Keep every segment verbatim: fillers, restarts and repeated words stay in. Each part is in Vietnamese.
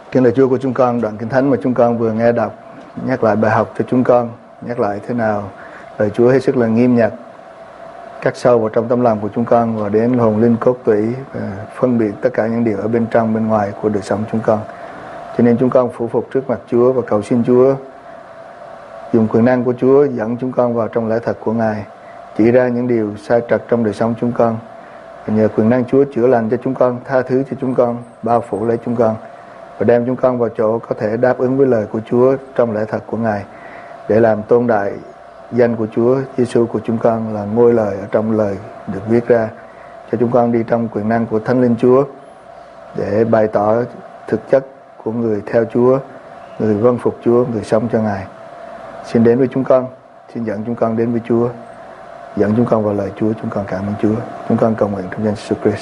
Kính lời Chúa của chúng con, đoạn Kinh Thánh mà chúng con vừa nghe đọc nhắc lại bài học cho chúng con, nhắc lại thế nào lời Chúa hết sức là nghiêm nhặt, cắt sâu vào trong tấm lòng của chúng con và đến hồn linh cốt tủy và phân biệt tất cả những điều ở bên trong bên ngoài của đời sống chúng con. Cho nên chúng con phủ phục trước mặt Chúa và cầu xin Chúa dùng quyền năng của Chúa dẫn chúng con vào trong lẽ thật của Ngài, chỉ ra những điều sai trật trong đời sống chúng con, và nhờ quyền năng Chúa chữa lành cho chúng con, tha thứ cho chúng con, bao phủ lấy chúng con và đem chúng con vào chỗ có thể đáp ứng với lời của Chúa trong lẽ thật của Ngài, để làm tôn đại danh của Chúa Giêsu của chúng con là ngôi lời ở trong lời được viết ra. Cho chúng con đi trong quyền năng của Thánh Linh Chúa để bày tỏ thực chất của người theo Chúa, người vâng phục Chúa, người sống cho Ngài. Xin đến với chúng con, xin dẫn chúng con đến với Chúa, dẫn chúng con vào lời Chúa. Chúng con cảm ơn Chúa. Chúng con cầu nguyện trong danh Jesus Christ.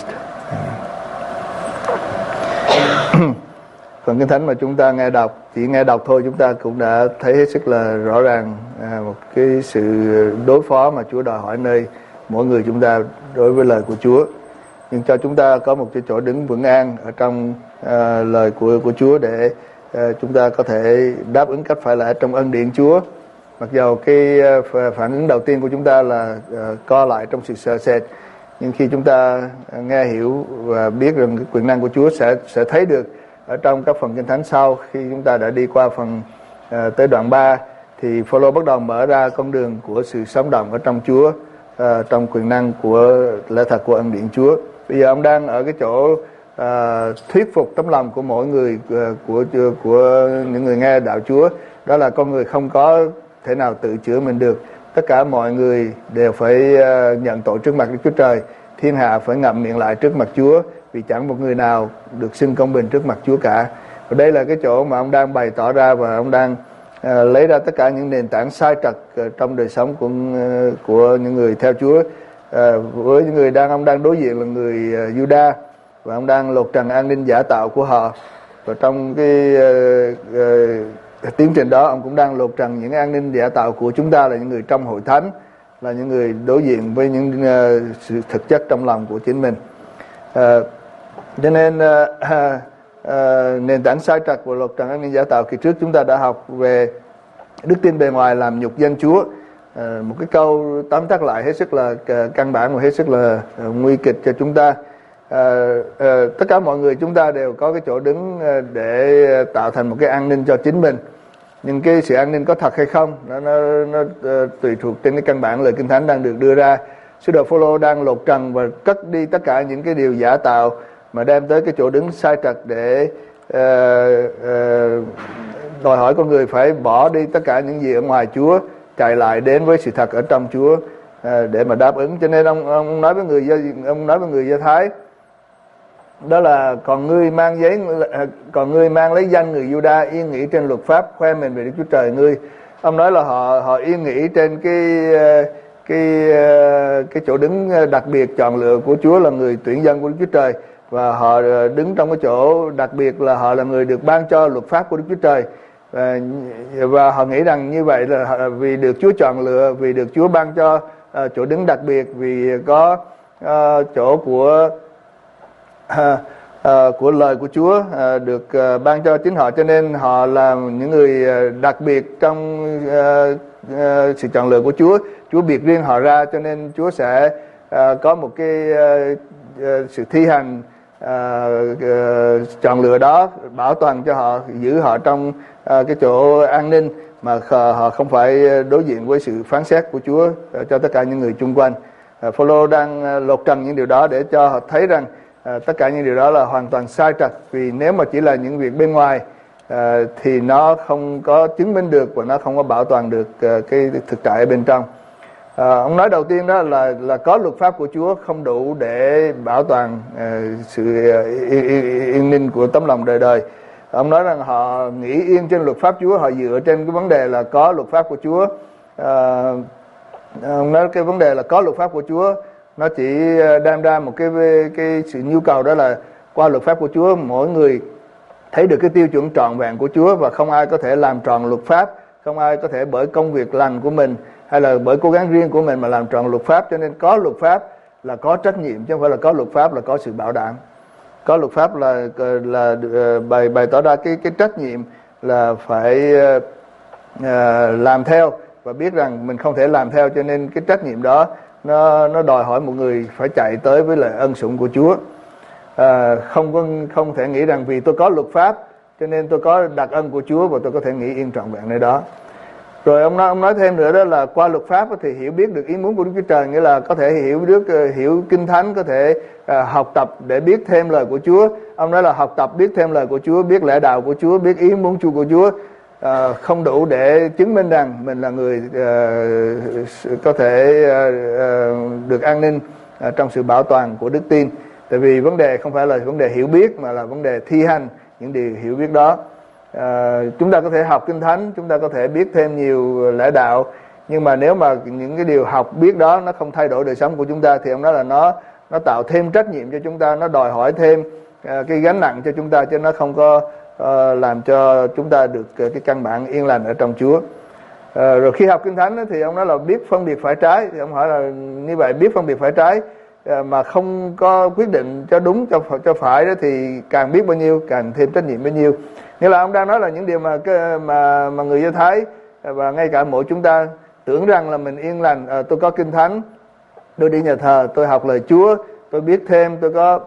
Phần Kinh Thánh mà chúng ta nghe đọc, chỉ nghe đọc thôi chúng ta cũng đã thấy hết sức là rõ ràng à, một cái sự đối phó mà Chúa đòi hỏi nơi mỗi người chúng ta đối với lời của Chúa. Nhưng cho chúng ta có một cái chỗ đứng vững an ở trong à, lời của của Chúa để à, chúng ta có thể đáp ứng cách phải lẽ trong ân điển Chúa. Mặc dầu cái à, phản ứng đầu tiên của chúng ta là à, co lại trong sự sợ sệt, nhưng khi chúng ta nghe hiểu và biết rằng cái quyền năng của Chúa sẽ sẽ thấy được ở trong các phần Kinh Thánh sau. Khi chúng ta đã đi qua phần uh, tới đoạn ba thì Phaolô bắt đầu mở ra con đường của sự sống động ở trong Chúa, uh, trong quyền năng của lẽ thật của ân điển Chúa. Bây giờ ông đang ở cái chỗ uh, thuyết phục tấm lòng của mỗi người, uh, của của những người nghe đạo Chúa, đó là con người không có thể nào tự chữa mình được. Tất cả mọi người đều phải uh, nhận tội trước mặt Đức Chúa Trời. Thiên hạ phải ngậm miệng lại trước mặt Chúa, vì chẳng một người nào được xưng công bình trước mặt Chúa cả. Và đây là cái chỗ mà ông đang bày tỏ ra, và ông đang uh, lấy ra tất cả những nền tảng sai trật uh, trong đời sống của uh, của những người theo Chúa. Uh, với những người đang ông đang đối diện là người uh, Juda, và ông đang lột trần an ninh giả tạo của họ. Và trong cái uh, uh, tiến trình đó, ông cũng đang lột trần những an ninh giả tạo của chúng ta là những người trong hội thánh, là những người đối diện với những uh, sự thực chất trong lòng của chính mình. Uh, cho nên uh, uh, nền tảng sai trật của luật trần an ninh giả tạo kỳ trước chúng ta đã học về đức tin bề ngoài làm nhục danh Chúa. Uh, một cái câu tóm tắt lại hết sức là uh, căn bản và hết sức là uh, nguy kịch cho chúng ta. Uh, uh, tất cả mọi người chúng ta đều có cái chỗ đứng uh, để tạo thành một cái an ninh cho chính mình. Nhưng cái sự an ninh có thật hay không, nó, nó, nó uh, tùy thuộc trên cái căn bản lời Kinh Thánh đang được đưa ra. Sứ đồ Phaolô đang lột trần và cất đi tất cả những cái điều giả tạo mà đem tới cái chỗ đứng sai trật để uh, uh, đòi hỏi con người phải bỏ đi tất cả những gì ở ngoài Chúa, chạy lại đến với sự thật ở trong Chúa uh, để mà đáp ứng. Cho nên ông ông nói với người ông nói với người Do Thái đó là còn ngươi mang giấy còn ngươi mang lấy danh người Juda yên nghỉ trên luật pháp, khoe mình về Đức Chúa Trời ngươi. Ông nói là họ họ yên nghỉ trên cái cái cái chỗ đứng đặc biệt chọn lựa của Chúa là người tuyển dân của Đức Chúa Trời, và họ đứng trong cái chỗ đặc biệt là họ là người được ban cho luật pháp của Đức Chúa Trời, và, và họ nghĩ rằng như vậy là vì được Chúa chọn lựa, vì được Chúa ban cho uh, chỗ đứng đặc biệt, vì có uh, chỗ của uh, uh, của lời của Chúa uh, được uh, ban cho chính họ, cho nên họ là những người uh, đặc biệt trong uh, uh, sự chọn lựa của Chúa. Chúa biệt riêng họ ra, cho nên Chúa sẽ uh, có một cái uh, uh, sự thi hành uh, uh, chọn lựa đó, bảo toàn cho họ, giữ họ trong uh, cái chỗ an ninh mà họ không phải đối diện với sự phán xét của Chúa uh, cho tất cả những người chung quanh. uh, Phaolô đang uh, lột trần những điều đó để cho họ thấy rằng uh, tất cả những điều đó là hoàn toàn sai trật, vì nếu mà chỉ là những việc bên ngoài uh, thì nó không có chứng minh được và nó không có bảo toàn được uh, cái thực tại ở bên trong. À, ông nói đầu tiên đó là là có luật pháp của Chúa không đủ để bảo toàn uh, sự uh, yên, yên, yên ninh của tấm lòng đời đời. Ông nói rằng họ nghĩ yên trên luật pháp Chúa, họ dựa trên cái vấn đề là có luật pháp của Chúa. À, ông nói cái vấn đề là có luật pháp của Chúa nó chỉ đem ra một cái cái sự nhu cầu, đó là qua luật pháp của Chúa mỗi người thấy được cái tiêu chuẩn trọn vẹn của Chúa, và không ai có thể làm tròn luật pháp, không ai có thể bởi công việc lành của mình hay là bởi cố gắng riêng của mình mà làm tròn luật pháp. Cho nên có luật pháp là có trách nhiệm, chứ không phải là có luật pháp là có sự bảo đảm. có luật pháp là là bày bày tỏ ra cái cái trách nhiệm là phải uh, uh, làm theo, và biết rằng mình không thể làm theo, cho nên cái trách nhiệm đó nó nó đòi hỏi một người phải chạy tới với lại ân sủng của Chúa. À, không có không thể nghĩ rằng vì tôi có luật pháp cho nên tôi có đặc ân của Chúa và tôi có thể nghĩ yên trọn vẹn nơi đó. Rồi ông nói ông nói thêm nữa đó là qua luật pháp thì hiểu biết được ý muốn của Đức Chúa Trời, nghĩa là có thể hiểu được hiểu kinh thánh, có thể à, học tập để biết thêm lời của Chúa. Ông nói là học tập biết thêm lời của Chúa, biết lẽ đạo của Chúa, biết ý muốn Chúa của Chúa à, không đủ để chứng minh rằng mình là người à, có thể à, à, được an ninh à, trong sự bảo toàn của đức tin. Tại vì vấn đề không phải là vấn đề hiểu biết mà là vấn đề thi hành những điều hiểu biết đó. À, chúng ta có thể học kinh thánh, chúng ta có thể biết thêm nhiều lẽ đạo, nhưng mà nếu mà những cái điều học biết đó nó không thay đổi đời sống của chúng ta thì ông nói là nó nó tạo thêm trách nhiệm cho chúng ta, nó đòi hỏi thêm à, cái gánh nặng cho chúng ta, chứ nó không có à, làm cho chúng ta được cái căn bản yên lành ở trong Chúa. À, rồi khi học kinh thánh thì ông nói là biết phân biệt phải trái, thì ông hỏi là như vậy biết phân biệt phải trái mà không có quyết định cho đúng cho cho phải đó thì càng biết bao nhiêu càng thêm trách nhiệm bấy nhiêu. Nghĩa là ông đang nói là những điều mà mà mà người Do Thái và ngay cả mỗi chúng ta tưởng rằng là mình yên lành, à, tôi có kinh thánh, tôi đi nhà thờ, tôi học lời Chúa, tôi biết thêm, tôi có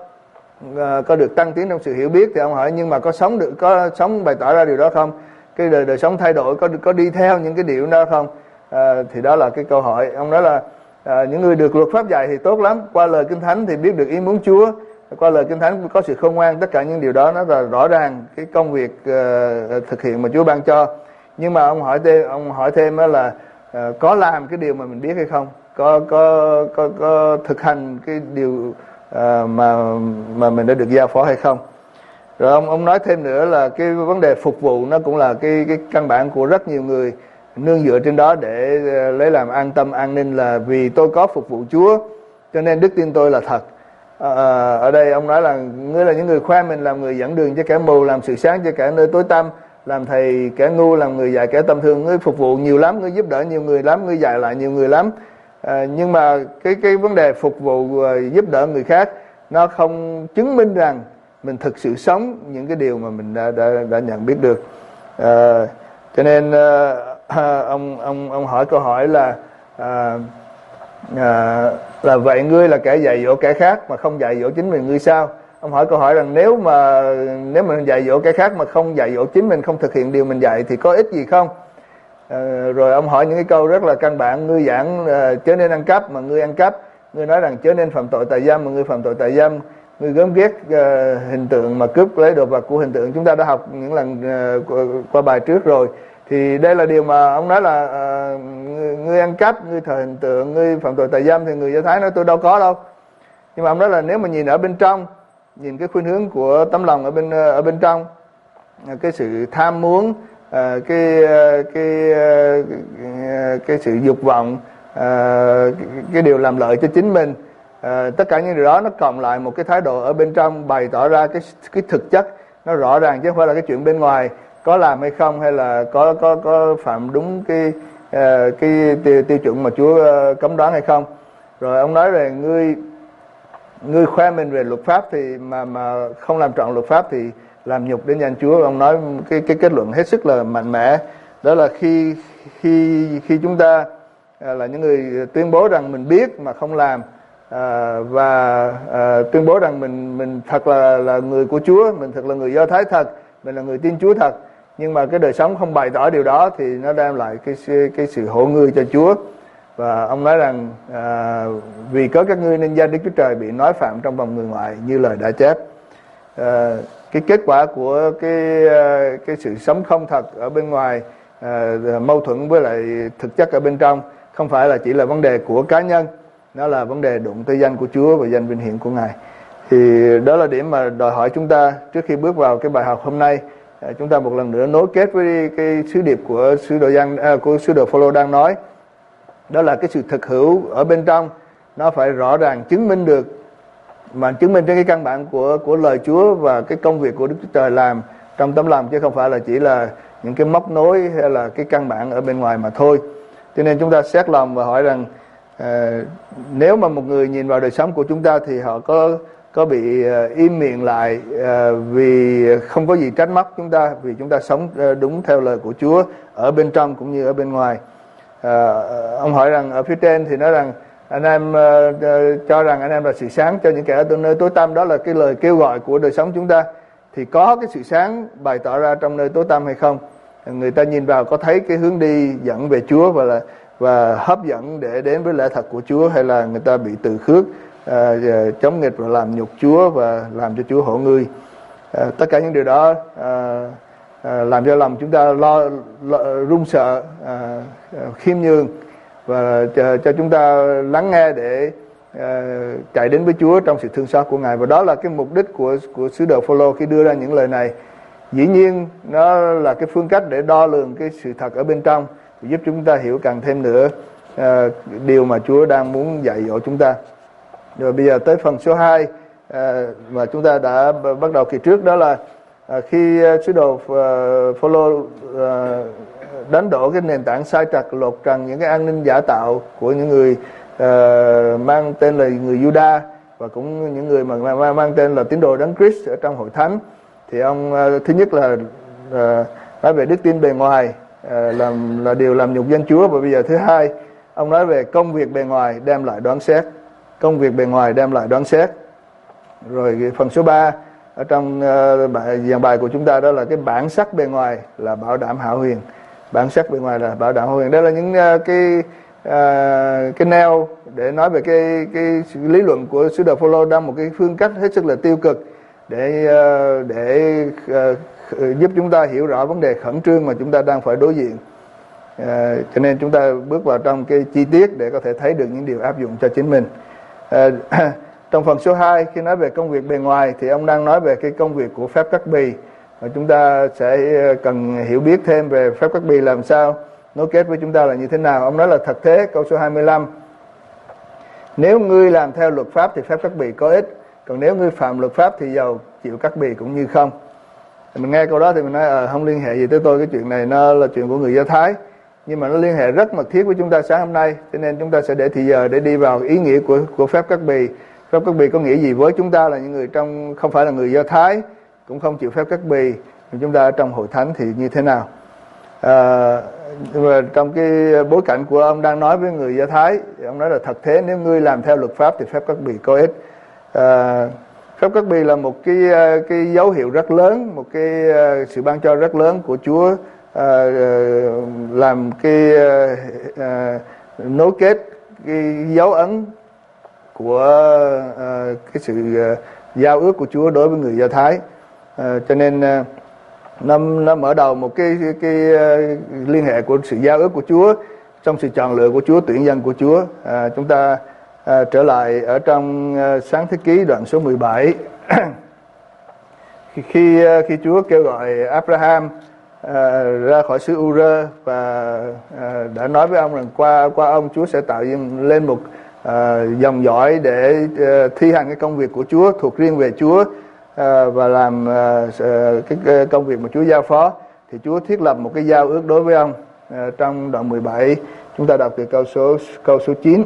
uh, có được tăng tiến trong sự hiểu biết, thì ông hỏi nhưng mà có sống được có sống bày tỏ ra điều đó không? Cái đời đời sống thay đổi có có đi theo những cái điều đó không? À, thì đó là cái câu hỏi. Ông nói là À, những người được luật pháp dạy thì tốt lắm, qua lời kinh thánh thì biết được ý muốn Chúa, qua lời kinh thánh có sự khôn ngoan, tất cả những điều đó nó là rõ ràng cái công việc uh, thực hiện mà Chúa ban cho. Nhưng mà ông hỏi thêm ông hỏi thêm là uh, có làm cái điều mà mình biết hay không, có có có có thực hành cái điều uh, mà mà mình đã được giao phó hay không. Rồi ông ông nói thêm nữa là cái vấn đề phục vụ nó cũng là cái cái căn bản của rất nhiều người nương dựa trên đó để lấy làm an tâm an ninh, là vì tôi có phục vụ Chúa cho nên đức tin tôi là thật. À, ở đây ông nói là ngươi là những người khoe mình làm người dẫn đường cho kẻ mù, làm sự sáng cho kẻ nơi tối tăm, làm thầy kẻ ngu, làm người dạy kẻ tâm thương. Ngươi phục vụ nhiều lắm, ngươi giúp đỡ nhiều người lắm, ngươi dạy lại nhiều người lắm. À, nhưng mà cái cái vấn đề phục vụ giúp đỡ người khác nó không chứng minh rằng mình thực sự sống những cái điều mà mình đã đã, đã nhận biết được. À, cho nên À, ông ông ông hỏi câu hỏi là à, à, là vậy ngươi là kẻ dạy dỗ kẻ khác mà không dạy dỗ chính mình ngươi sao? Ông hỏi câu hỏi rằng nếu mà nếu mình dạy dỗ kẻ khác mà không dạy dỗ chính mình, không thực hiện điều mình dạy thì có ích gì không? À, rồi ông hỏi những cái câu rất là căn bản. Ngươi giảng à, chớ nên ăn cắp mà ngươi ăn cắp, ngươi nói rằng chớ nên phạm tội tà dâm mà ngươi phạm tội tà dâm, ngươi gớm ghét à, hình tượng mà cướp lấy đồ vật của hình tượng. Chúng ta đã học những lần à, qua, qua bài trước rồi. Thì đây là điều mà ông nói là uh, ngươi, ngươi ăn cắp, ngươi thờ hình tượng, ngươi phạm tội tà dâm, thì người Do Thái nói tôi đâu có đâu. Nhưng mà ông nói là nếu mà nhìn ở bên trong, nhìn cái khuynh hướng của tấm lòng ở bên ở bên trong, cái sự tham muốn, uh, cái, cái cái cái sự dục vọng, uh, cái, cái điều làm lợi cho chính mình, uh, tất cả những điều đó nó cộng lại một cái thái độ ở bên trong bày tỏ ra cái cái thực chất nó rõ ràng, chứ không phải là cái chuyện bên ngoài có làm hay không, hay là có có có phạm đúng cái uh, cái tiêu, tiêu chuẩn mà Chúa uh, cấm đoán hay không. Rồi ông nói về ngươi ngươi khoe mình về luật pháp thì mà mà không làm trọn luật pháp thì làm nhục đến danh Chúa. Ông nói cái cái kết luận hết sức là mạnh mẽ, đó là khi khi khi chúng ta uh, là những người tuyên bố rằng mình biết mà không làm, uh, và uh, tuyên bố rằng mình mình thật là là người của Chúa, mình thật là người Do Thái thật, mình là người tin Chúa thật, nhưng mà cái đời sống không bày tỏ điều đó thì nó đem lại cái cái sự hổ ngươi cho Chúa. Và ông nói rằng à, vì có các ngươi nên danh Đức Chúa Trời bị nói phạm trong vòng người ngoại như lời đã chép. À, cái kết quả của cái cái sự sống không thật ở bên ngoài, à, mâu thuẫn với lại thực chất ở bên trong, không phải là chỉ là vấn đề của cá nhân, nó là vấn đề đụng tới danh của Chúa và danh vinh hiển của Ngài. Thì đó là điểm mà đòi hỏi chúng ta trước khi bước vào cái bài học hôm nay. À, chúng ta một lần nữa nối kết với cái sứ điệp của sứ đồ Giăng, à, của sứ đồ Phôlô đang nói, đó là cái sự thực hữu ở bên trong nó phải rõ ràng chứng minh được, mà chứng minh trên cái căn bản của của lời Chúa và cái công việc của Đức Chúa Trời làm trong tấm lòng, chứ không phải là chỉ là những cái móc nối hay là cái căn bản ở bên ngoài mà thôi. Cho nên chúng ta xét lòng và hỏi rằng à, nếu mà một người nhìn vào đời sống của chúng ta thì họ có có bị uh, im miệng lại uh, vì không có gì trách móc chúng ta, vì chúng ta sống uh, đúng theo lời của Chúa ở bên trong cũng như ở bên ngoài. Uh, ông hỏi rằng ở phía trên thì nói rằng anh em uh, uh, cho rằng anh em là sự sáng cho những kẻ ở nơi tối tăm, đó là cái lời kêu gọi của đời sống chúng ta. Thì có cái sự sáng bày tỏ ra trong nơi tối tăm hay không? Người ta nhìn vào có thấy cái hướng đi dẫn về Chúa và là và hấp dẫn để đến với lẽ thật của Chúa, hay là người ta bị từ khước, à, chống nghịch và làm nhục Chúa và làm cho Chúa hổ ngươi? À, tất cả những điều đó à, à, làm cho lòng chúng ta lo, lo run sợ, à, khiêm nhường và cho, cho chúng ta lắng nghe để à, chạy đến với Chúa trong sự thương xót của Ngài. Và đó là cái mục đích của của sứ đồ Phôlô khi đưa ra những lời này. Dĩ nhiên nó là cái phương cách để đo lường cái sự thật ở bên trong, giúp chúng ta hiểu càng thêm nữa uh, điều mà Chúa đang muốn dạy dỗ chúng ta. Rồi bây giờ tới phần số hai uh, mà chúng ta đã bắt đầu kỳ trước, đó là uh, khi uh, sứ đồ uh, Phôlô uh, đánh đổ cái nền tảng sai trật, lột trần những cái an ninh giả tạo của những người uh, mang tên là người Juda và cũng những người mà mang, mang tên là tín đồ Đấng Christ ở trong hội thánh. Thì ông uh, thứ nhất là uh, nói về đức tin bề ngoài, uh, làm là điều làm nhục danh Chúa. Và bây giờ thứ hai, ông nói về công việc bề ngoài đem lại đoán xét. Công việc bề ngoài đem lại đoán xét. Rồi cái phần số ba ở trong uh, bài, dàn bài của chúng ta, đó là cái bản sắc bề ngoài là bảo đảm hảo huyền. Bản sắc bề ngoài là bảo đảm hảo huyền. Đây là những uh, cái uh, cái neo để nói về cái cái lý luận của sứ đồ Phôlô đang một cái phương cách hết sức là tiêu cực để để uh, giúp chúng ta hiểu rõ vấn đề khẩn trương mà chúng ta đang phải đối diện. Uh, cho nên chúng ta bước vào trong cái chi tiết để có thể thấy được những điều áp dụng cho chính mình. Uh, trong phần số hai, khi nói về công việc bề ngoài thì ông đang nói về cái công việc của phép cắt bì, và chúng ta sẽ cần hiểu biết thêm về phép cắt bì làm sao nối kết với chúng ta là như thế nào. Ông nói là thật thế, câu số hai mươi lăm: nếu ngươi làm theo luật pháp thì phép cắt bì có ích, còn nếu ngươi phạm luật pháp thì dầu chịu cắt bì cũng như không. Mình nghe câu đó thì mình nói à, không liên hệ gì tới tôi, cái chuyện này nó là chuyện của người Do Thái, nhưng mà nó liên hệ rất mật thiết với chúng ta sáng hôm nay. Cho nên chúng ta sẽ để thì giờ để đi vào ý nghĩa của của phép cắt bì. Phép cắt bì có nghĩa gì với chúng ta là những người trong không phải là người Do Thái, cũng không chịu phép cắt bì, chúng ta ở trong hội thánh thì như thế nào? À, và trong cái bối cảnh của ông đang nói với người Do Thái, ông nói là thật thế, nếu ngươi làm theo luật pháp thì phép cắt bì có ích. À, phép cắt bì là một cái cái dấu hiệu rất lớn, một cái sự ban cho rất lớn của Chúa, à, làm cái à, nối kết cái dấu ấn của à, cái sự à, giao ước của Chúa đối với người Do Thái. À, cho nên à, nó, nó mở đầu một cái, cái, cái uh, liên hệ của sự giao ước của Chúa trong sự chọn lựa của Chúa, tuyển dân của Chúa. À, chúng ta à, trở lại ở trong uh, Sáng Thế Ký đoạn số mười bảy. khi khi, uh, khi Chúa kêu gọi Abraham uh, ra khỏi xứ Ur và uh, đã nói với ông rằng qua qua ông Chúa sẽ tạo lên một uh, dòng dõi để uh, thi hành cái công việc của Chúa thuộc riêng về Chúa. À, và làm à, cái công việc mà Chúa giao phó, thì Chúa thiết lập một cái giao ước đối với ông. À, trong đoạn mười bảy chúng ta đọc từ câu số câu số chín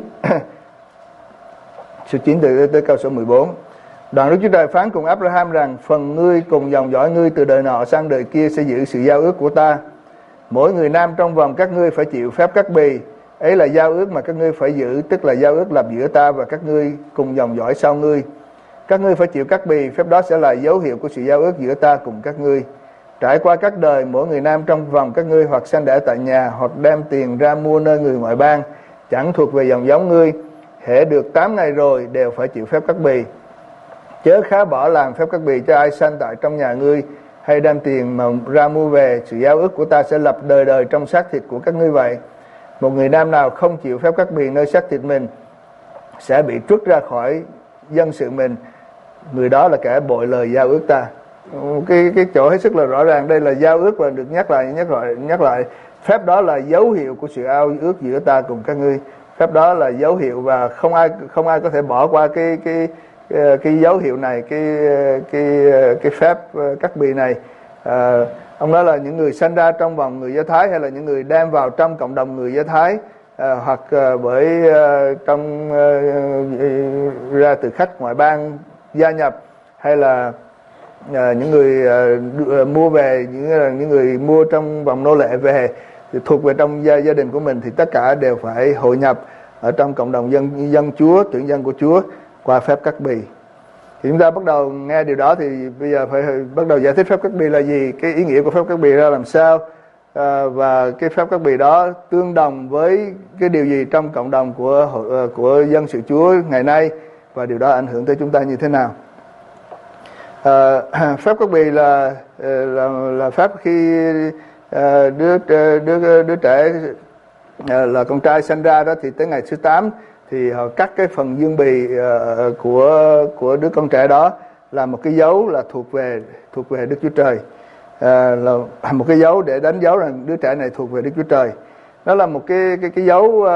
số chín tới, tới câu số mười bốn. Đoạn Đức Chúa Trời phán cùng Abraham rằng: phần ngươi cùng dòng dõi ngươi từ đời nọ sang đời kia sẽ giữ sự giao ước của ta. Mỗi người nam trong vòng các ngươi phải chịu phép cắt bì, ấy là giao ước mà các ngươi phải giữ, tức là giao ước lập giữa ta và các ngươi cùng dòng dõi sau ngươi. Các ngươi phải chịu cắt bì, phép đó sẽ là dấu hiệu của sự giao ước giữa ta cùng các ngươi. Trải qua các đời, mỗi người nam trong vòng các ngươi hoặc sanh đẻ tại nhà, hoặc đem tiền ra mua nơi người ngoại bang, chẳng thuộc về dòng giống ngươi, hễ được tám ngày rồi đều phải chịu phép cắt bì. Chớ khá bỏ làm phép cắt bì cho ai sanh tại trong nhà ngươi, hay đem tiền mà ra mua về. Sự giao ước của ta sẽ lập đời đời trong xác thịt của các ngươi vậy. Một người nam nào không chịu phép cắt bì nơi xác thịt mình sẽ bị truất ra khỏi dân sự mình, người đó là kẻ bội lời giao ước ta. Cái cái chỗ hết sức là rõ ràng, đây là giao ước và được nhắc lại nhắc lại nhắc lại. Phép đó là dấu hiệu của sự ao ước giữa ta cùng các ngươi. Phép đó là dấu hiệu và không ai không ai có thể bỏ qua cái cái cái, cái dấu hiệu này, cái cái cái phép cắt bì này. À, ông nói là những người sinh ra trong vòng người Do Thái, hay là những người đem vào trong cộng đồng người Do Thái, à, hoặc à, bởi à, trong à, ra từ khách ngoại bang gia nhập, hay là à, những người à, mua về, những những người mua trong vòng nô lệ về thì thuộc về trong gia, gia đình của mình, thì tất cả đều phải hội nhập ở trong cộng đồng dân dân Chúa, tuyển dân của Chúa qua phép cắt bì. Thì chúng ta bắt đầu nghe điều đó thì bây giờ phải bắt đầu giải thích phép cắt bì là gì, cái ý nghĩa của phép cắt bì ra làm sao, à, và cái phép cắt bì đó tương đồng với cái điều gì trong cộng đồng của của dân sự Chúa ngày nay, và điều đó ảnh hưởng tới chúng ta như thế nào. À, phép cắt bì là là là phép khi à, đứa đứa đứa trẻ à, là con trai sinh ra đó, thì tới ngày thứ tám thì họ cắt cái phần dương bì uh, của của đứa con trẻ đó, là một cái dấu là thuộc về thuộc về Đức Chúa Trời, uh, là một cái dấu để đánh dấu rằng đứa trẻ này thuộc về Đức Chúa Trời. Đó là một cái cái cái dấu uh,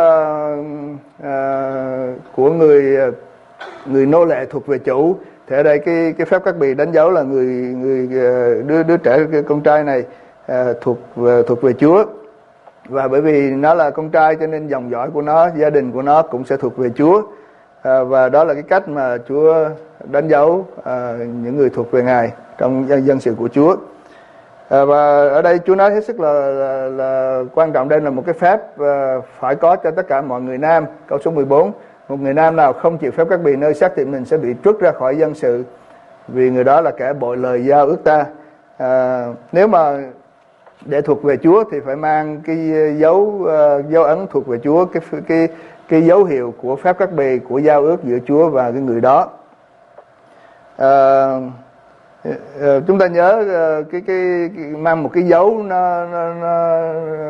uh, của người người nô lệ thuộc về chủ. Thì ở đây cái cái phép cắt bì đánh dấu là người người uh, đứa đứa trẻ con trai này uh, thuộc uh, thuộc về Chúa. Và bởi vì nó là con trai cho nên dòng dõi của nó, gia đình của nó cũng sẽ thuộc về Chúa, à, và đó là cái cách mà Chúa đánh dấu à, những người thuộc về Ngài trong dân, dân sự của Chúa. À, và ở đây Chúa nói hết sức là, là, là quan trọng. Đây là một cái phép à, phải có cho tất cả mọi người nam. Câu số mười bốn, một người nam nào không chịu phép cắt bì nơi xác thịt mình sẽ bị truất ra khỏi dân sự, vì người đó là kẻ bội lời giao ước ta. À, nếu mà để thuộc về Chúa thì phải mang cái dấu uh, dấu ấn thuộc về Chúa, cái cái cái dấu hiệu của phép cắt bì, của giao ước giữa Chúa và cái người đó. Uh, uh, chúng ta nhớ uh, cái, cái cái mang một cái dấu nó, nó, nó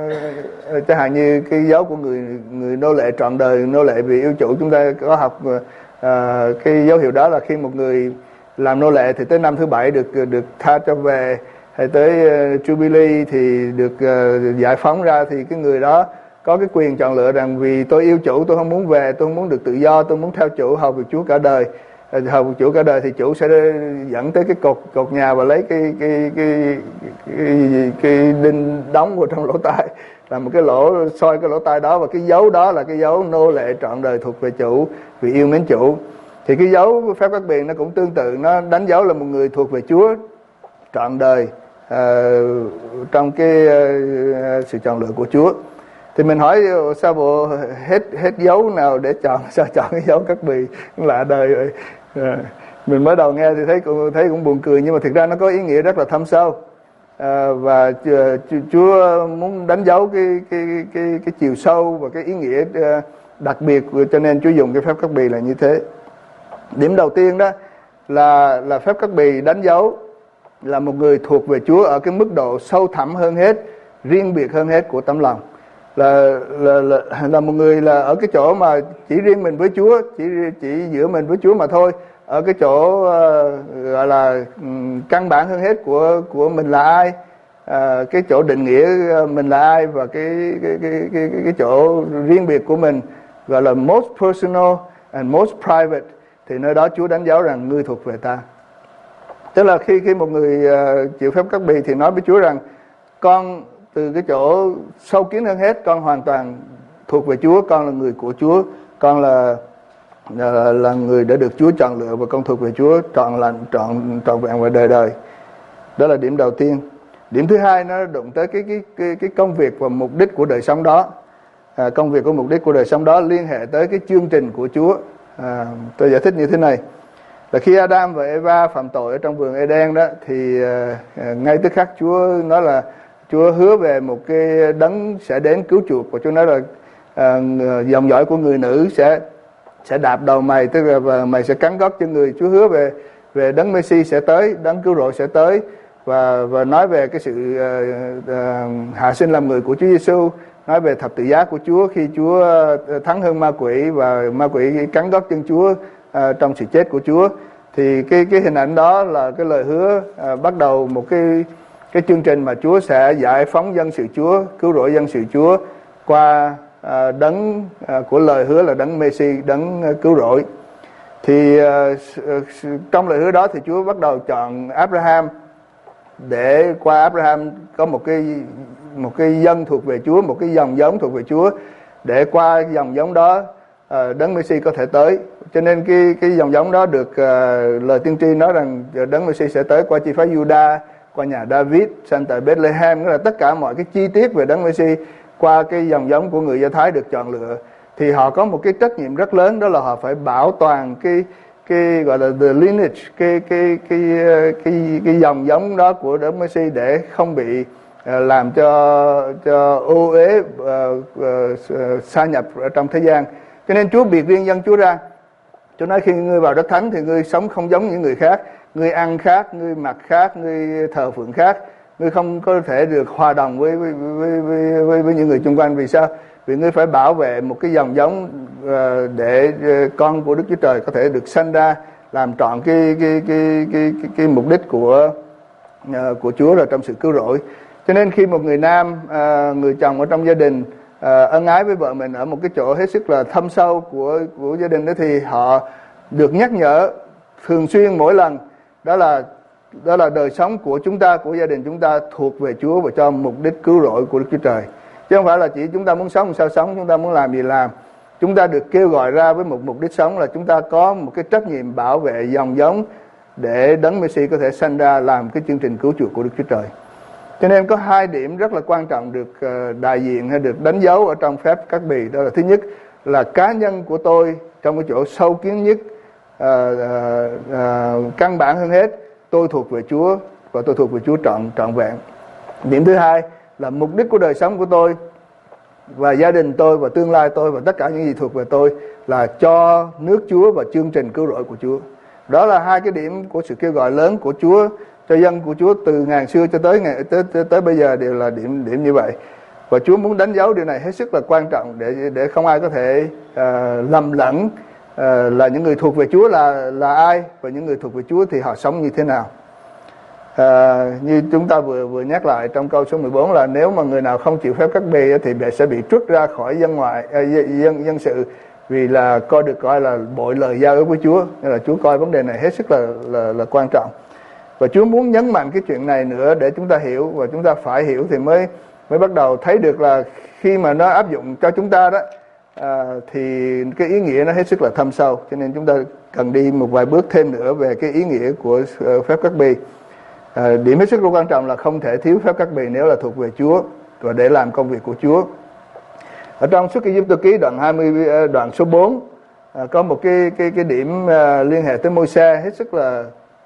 uh, chẳng hạn như cái dấu của người người nô lệ trọn đời, nô lệ vì yêu chủ. Chúng ta có học uh, cái dấu hiệu đó là khi một người làm nô lệ thì tới năm thứ bảy được được tha cho về, hay tới uh, Jubilee thì được uh, giải phóng ra, thì cái người đó có cái quyền chọn lựa rằng vì tôi yêu chủ, tôi không muốn về, tôi không muốn được tự do, tôi muốn theo chủ, hầu việc Chúa cả đời. Uh, hầu việc Chúa cả đời thì chủ sẽ dẫn tới cái cột cột nhà và lấy cái cái cái cái, cái, cái đinh đóng vào trong lỗ tai, là một cái lỗ soi cái lỗ tai đó, và cái dấu đó là cái dấu nô lệ trọn đời thuộc về chủ vì yêu mến chủ. Thì cái dấu phép cắt bì nó cũng tương tự, nó đánh dấu là một người thuộc về Chúa trọn đời Uh, trong cái uh, sự chọn lựa của Chúa. Thì mình hỏi sao bộ hết hết dấu nào để chọn, sao chọn cái dấu cắt bì lạ đời vậy. Uh, mình mới đầu nghe thì thấy cũng thấy cũng buồn cười, nhưng mà thực ra nó có ý nghĩa rất là thâm sâu, uh, và uh, Chúa muốn đánh dấu cái cái cái cái chiều sâu và cái ý nghĩa uh, đặc biệt, cho nên Chúa dùng cái phép cắt bì là như thế. Điểm đầu tiên đó là là phép cắt bì đánh dấu là một người thuộc về Chúa ở cái mức độ sâu thẳm hơn hết, riêng biệt hơn hết của tấm lòng. Là là là, là một người là ở cái chỗ mà chỉ riêng mình với Chúa, chỉ chỉ giữa mình với Chúa mà thôi. Ở cái chỗ uh, gọi là um, căn bản hơn hết của của mình là ai, uh, cái chỗ định nghĩa mình là ai, và cái cái cái cái cái, cái chỗ riêng biệt của mình gọi là most personal and most private, thì nơi đó Chúa đánh dấu rằng ngươi thuộc về ta. Tức là khi khi một người uh, chịu phép cắt bì thì nói với Chúa rằng con từ cái chỗ sâu kín hơn hết, con hoàn toàn thuộc về Chúa, con là người của Chúa, con là là, là người đã được Chúa chọn lựa, và con thuộc về Chúa trọn lành, trọn trọn vẹn và đời đời. Đó là điểm đầu tiên. Điểm thứ hai nó đụng tới cái cái cái cái công việc và mục đích của đời sống đó. À, công việc của mục đích của đời sống đó liên hệ tới cái chương trình của Chúa. À, tôi giải thích như thế này. Là khi Adam và Eva phạm tội ở trong vườn Eden đó, thì uh, ngay tức khắc Chúa nói là Chúa hứa về một cái đấng sẽ đến cứu chuộc, và Chúa nói là uh, dòng dõi của người nữ sẽ sẽ đạp đầu mày, tức là và mày sẽ cắn gót chân người. Chúa hứa về về đấng Messi sẽ tới, đấng cứu rỗi sẽ tới, và và nói về cái sự uh, uh, hạ sinh làm người của Chúa Giêsu, nói về thập tự giá của Chúa khi Chúa thắng hơn ma quỷ và ma quỷ cắn gót chân Chúa À, trong sự chết của Chúa. Thì cái cái hình ảnh đó là cái lời hứa à, bắt đầu một cái cái chương trình mà Chúa sẽ giải phóng dân sự Chúa, cứu rỗi dân sự Chúa qua à, đấng à, của lời hứa là đấng Messi, đấng à, cứu rỗi. Thì à, trong lời hứa đó thì Chúa bắt đầu chọn Abraham, để qua Abraham có một cái một cái dân thuộc về Chúa, một cái dòng giống thuộc về Chúa, để qua dòng giống đó uh, Đấng Messi có thể tới. Cho nên cái cái dòng giống đó được uh, lời tiên tri nói rằng Đấng Messi sẽ tới qua chi phái Juda, qua nhà David, sanh tại Bethlehem. Nghĩa là tất cả mọi cái chi tiết về Đấng Messi qua cái dòng giống của người Do Thái được chọn lựa, thì họ có một cái trách nhiệm rất lớn, đó là họ phải bảo toàn cái cái gọi là the lineage, cái cái cái cái cái, cái dòng giống đó của Đấng Messi để không bị uh, làm cho cho ô uế uh, uh, sa nhập ở trong thế gian. Cho nên Chúa biệt riêng dân Chúa ra. Chúa nói khi ngươi vào đất thánh thì ngươi sống không giống những người khác, ngươi ăn khác, ngươi mặc khác, ngươi thờ phượng khác, ngươi không có thể được hòa đồng với với với với, với, với những người xung quanh. Vì sao? Vì ngươi phải bảo vệ một cái dòng giống uh, để uh, con của Đức Chúa Trời có thể được sanh ra, làm trọn cái cái cái cái cái, cái mục đích của uh, của Chúa là trong sự cứu rỗi. Cho nên khi một người nam, uh, người chồng ở trong gia đình uh, ân ái với vợ mình ở một cái chỗ hết sức là thâm sâu của của gia đình đó, thì họ được nhắc nhở thường xuyên mỗi lần, đó là đó là đời sống của chúng ta, của gia đình chúng ta thuộc về Chúa và cho mục đích cứu rỗi của Đức Chúa Trời. Chứ không phải là chỉ chúng ta muốn sống sao sống, chúng ta muốn làm gì làm. Chúng ta được kêu gọi ra với một mục đích sống là chúng ta có một cái trách nhiệm bảo vệ dòng giống để Đấng Messi có thể sanh ra làm cái chương trình cứu chuộc của Đức Chúa Trời. Cho nên có hai điểm rất là quan trọng được đại diện hay được đánh dấu ở trong phép cắt bì. Đó là thứ nhất là cá nhân của tôi trong cái chỗ sâu kín nhất, à, à, à, căn bản hơn hết, tôi thuộc về Chúa và tôi thuộc về Chúa trọn trọn vẹn. Điểm thứ hai là mục đích của đời sống của tôi và gia đình tôi và tương lai tôi và tất cả những gì thuộc về tôi là cho nước Chúa và chương trình cứu rỗi của Chúa. Đó là hai cái điểm của sự kêu gọi lớn của Chúa cho dân của Chúa từ ngàn xưa cho tới ngày tới, tới, tới bây giờ đều là điểm điểm như vậy. Và Chúa muốn đánh dấu điều này hết sức là quan trọng để để không ai có thể uh, lầm lẫn uh, là những người thuộc về Chúa là là ai và những người thuộc về Chúa thì họ sống như thế nào. À, như chúng ta vừa vừa nhắc lại trong câu số mười bốn là nếu mà người nào không chịu phép cắt bì thì sẽ bị trút ra khỏi dân ngoại à, dân dân sự, vì là coi được coi là bội lời giao ước với Chúa. Nên là Chúa coi vấn đề này hết sức là là là quan trọng. Và Chúa muốn nhấn mạnh cái chuyện này nữa để chúng ta hiểu, và chúng ta phải hiểu thì mới mới bắt đầu thấy được là khi mà nó áp dụng cho chúng ta đó à, thì cái ý nghĩa nó hết sức là thâm sâu. Cho nên chúng ta cần đi một vài bước thêm nữa về cái ý nghĩa của uh, phép cắt bì. À, điểm hết sức là quan trọng là không thể thiếu phép cắt bì nếu là thuộc về Chúa và để làm công việc của Chúa. Ở trong Xuất Ai-cập ký đoạn hai mươi đoạn số bốn à, có một cái cái cái điểm à, liên hệ tới Môi-se hết sức là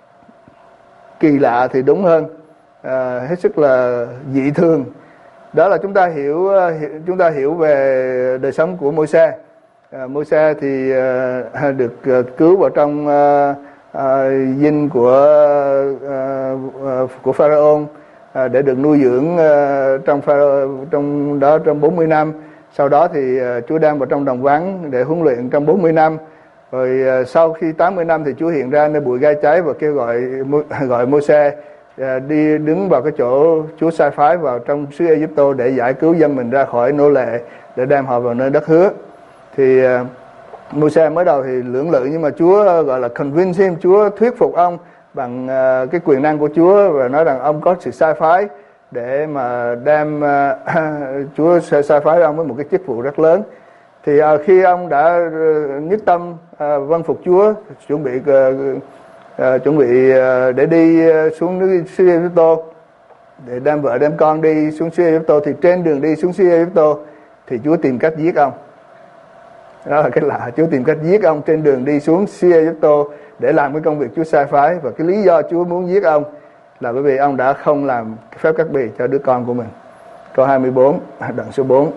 kỳ lạ thì đúng hơn, à, hết sức là dị thường. Đó là chúng ta hiểu, hiểu chúng ta hiểu về đời sống của Môi-se. À, Môi-se thì à, được à, cứu vào trong à, À, dinh của à, của Pharaoh à, để được nuôi dưỡng à, trong Pharaoh, trong đó trong bốn mươi năm. Sau đó thì à, Chúa đem vào trong đồng vắng để huấn luyện trong bốn mươi năm. Rồi à, sau khi tám mươi năm thì Chúa hiện ra nơi bụi gai cháy và kêu gọi gọi Môi-se à, đi đứng vào cái chỗ Chúa sai phái vào trong xứ Ai-cập để giải cứu dân mình ra khỏi nô lệ, để đem họ vào nơi đất hứa. Thì à, Môi-se mới đầu thì lưỡng lự, nhưng mà Chúa gọi là convince him, Chúa thuyết phục ông bằng uh, cái quyền năng của Chúa và nói rằng ông có sự sai phái để mà đem uh, Chúa sẽ sai phái ông với một cái chức vụ rất lớn. Thì uh, khi ông đã uh, nhất tâm uh, vâng phục Chúa, chuẩn bị uh, uh, chuẩn bị uh, để đi uh, xuống nước xứ Ai-cập, để đem vợ đem con đi xuống xứ Ai-cập, thì trên đường đi xuống xứ Ai-cập thì Chúa tìm cách giết ông. Đó là cái lạ, Chúa tìm cách giết ông trên đường đi xuống xứ Ai-cập để làm cái công việc Chúa sai phái. Và cái lý do Chúa muốn giết ông là bởi vì ông đã không làm phép cắt bì cho đứa con của mình. Câu hai mươi bốn, đoạn số bốn.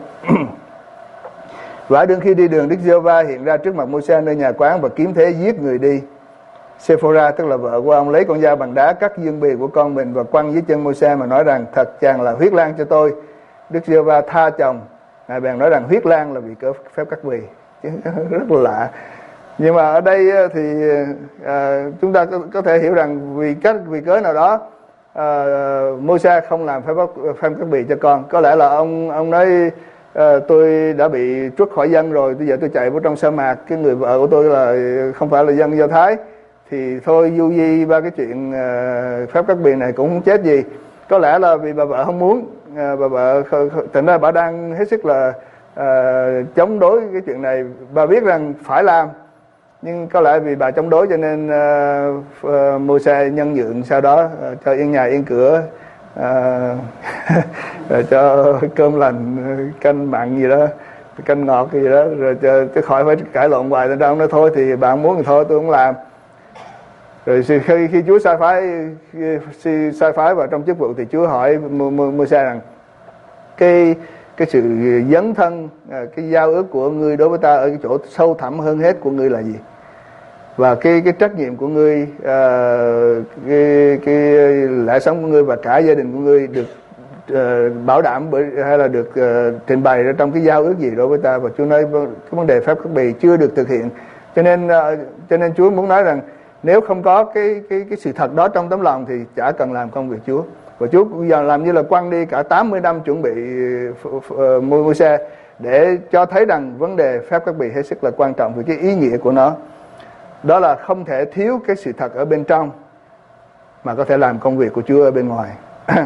Và đương khi đi đường, Đức Giê-hô-va hiện ra trước mặt Môi-se nơi nhà quán và kiếm thế giết người đi. Sephora tức là vợ của ông lấy con dao bằng đá cắt dương bì của con mình và quăng dưới chân Môi-se mà nói rằng thật chàng là huyết lang cho tôi. Đức Giê-hô-va tha chồng. Ngài bèn nói rằng huyết lang là vì cớ phép cắt bì. Rất là lạ. Nhưng mà ở đây thì à, chúng ta có, có thể hiểu rằng vì cách vì cớ nào đó à, Môi-se không làm phép phép cắt bì cho con. Có lẽ là ông ông nói à, tôi đã bị trút khỏi dân rồi, bây giờ tôi chạy vào trong sa mạc, cái người vợ của tôi là không phải là dân Do Thái, thì thôi du di ba cái chuyện à, phép cắt bì này cũng không chết gì. Có lẽ là vì bà vợ không muốn, à, bà vợ thành ra bà đang hết sức là uh, chống đối cái chuyện này. Bà biết rằng phải làm, nhưng có lẽ vì bà chống đối cho nên uh, uh, Môi-se nhân nhượng sau đó uh, cho yên nhà yên cửa, uh, rồi cho cơm lành, canh mặn gì đó, canh ngọt gì đó, rồi cho, cho khỏi phải cãi lộn hoài. Nên ông nói thôi thì bạn muốn thì thôi tôi không làm. Rồi khi, khi Chúa sai phái khi sai phái vào trong chức vụ thì Chúa hỏi Môi-se rằng cái cái sự dấn thân, cái giao ước của ngươi đối với ta ở cái chỗ sâu thẳm hơn hết của ngươi là gì, và cái cái trách nhiệm của ngươi, uh, cái cái lẽ sống của ngươi và cả gia đình của ngươi được uh, bảo đảm bởi hay là được uh, trình bày ra trong cái giao ước gì đối với ta. Và Chúa nói cái vấn đề phép cắt bì chưa được thực hiện, cho nên uh, cho nên Chúa muốn nói rằng nếu không có cái cái cái sự thật đó trong tấm lòng thì chả cần làm công việc Chúa. Và Chúa bây giờ làm như là quăng đi cả tám mươi năm chuẩn bị uh, Môi-se để cho thấy rằng vấn đề phép cắt bì hết sức là quan trọng vì cái ý nghĩa của nó. Đó là không thể thiếu cái sự thật ở bên trong mà có thể làm công việc của Chúa ở bên ngoài.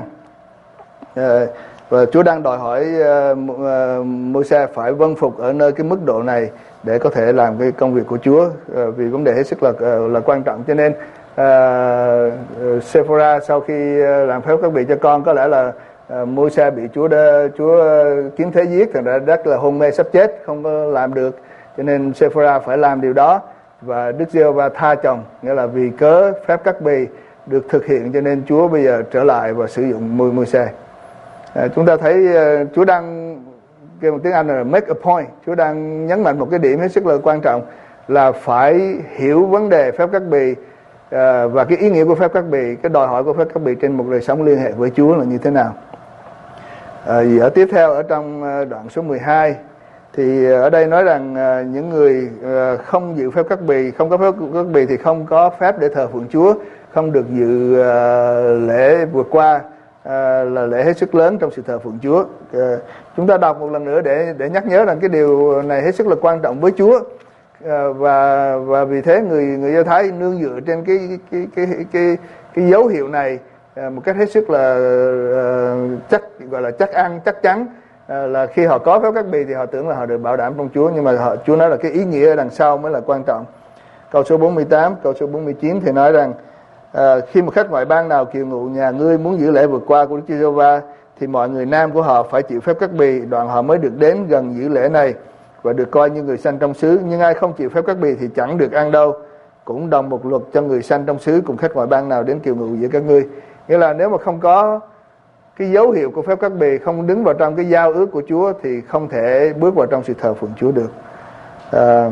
Và Chúa đang đòi hỏi Môi-se phải vâng phục ở nơi cái mức độ này để có thể làm cái công việc của Chúa, vì vấn đề hết sức là là quan trọng. Cho nên uh, Sephora sau khi làm phép cắt bì cho con, có lẽ là uh, Môi-se bị Chúa đã, Chúa kiếm thế giết, thành ra rất là hôn mê sắp chết, không có làm được. Cho nên Sephora phải làm điều đó, và Đức Giê-hô-va tha chồng, nghĩa là vì cớ phép cắt bì được thực hiện cho nên Chúa bây giờ trở lại và sử dụng Môi-se. À, chúng ta thấy uh, Chúa đang, cái một tiếng Anh là make a point, Chúa đang nhấn mạnh một cái điểm hết sức là quan trọng là phải hiểu vấn đề phép cắt bì uh, và cái ý nghĩa của phép cắt bì, cái đòi hỏi của phép cắt bì trên một đời sống liên hệ với Chúa là như thế nào. À, vì ở tiếp theo ở trong đoạn số mười hai thì ở đây nói rằng uh, những người uh, không dự phép cắt bì, không có phép cắt bì thì không có phép để thờ phượng Chúa, không được dự uh, lễ vượt qua uh, là lễ hết sức lớn trong sự thờ phượng Chúa. Uh, chúng ta đọc một lần nữa để để nhắc nhớ rằng cái điều này hết sức là quan trọng với Chúa, uh, và và vì thế người người Do Thái nương dựa trên cái cái cái cái cái, cái dấu hiệu này uh, một cách hết sức là uh, chắc gọi là chắc ăn chắc chắn. À, là khi họ có phép cắt bì thì họ tưởng là họ được bảo đảm trong Chúa, nhưng mà họ, Chúa nói là cái ý nghĩa ở đằng sau mới là quan trọng. Câu số bốn mươi tám, câu số bốn mươi chín thì nói rằng à, khi một khách ngoại bang nào kiều ngụ nhà ngươi muốn giữ lễ vượt qua của Đức Chúa Giê-hô-va thì mọi người nam của họ phải chịu phép cắt bì, đoạn họ mới được đến gần giữ lễ này và được coi như người sanh trong xứ. Nhưng ai không chịu phép cắt bì thì chẳng được ăn đâu, cũng đồng một luật cho người sanh trong xứ cùng khách ngoại bang nào đến kiều ngụ giữa các ngươi. Nghĩa là nếu mà không có cái dấu hiệu của phép cắt bì, không đứng vào trong cái giao ước của Chúa thì không thể bước vào trong sự thờ phượng Chúa được. Uh,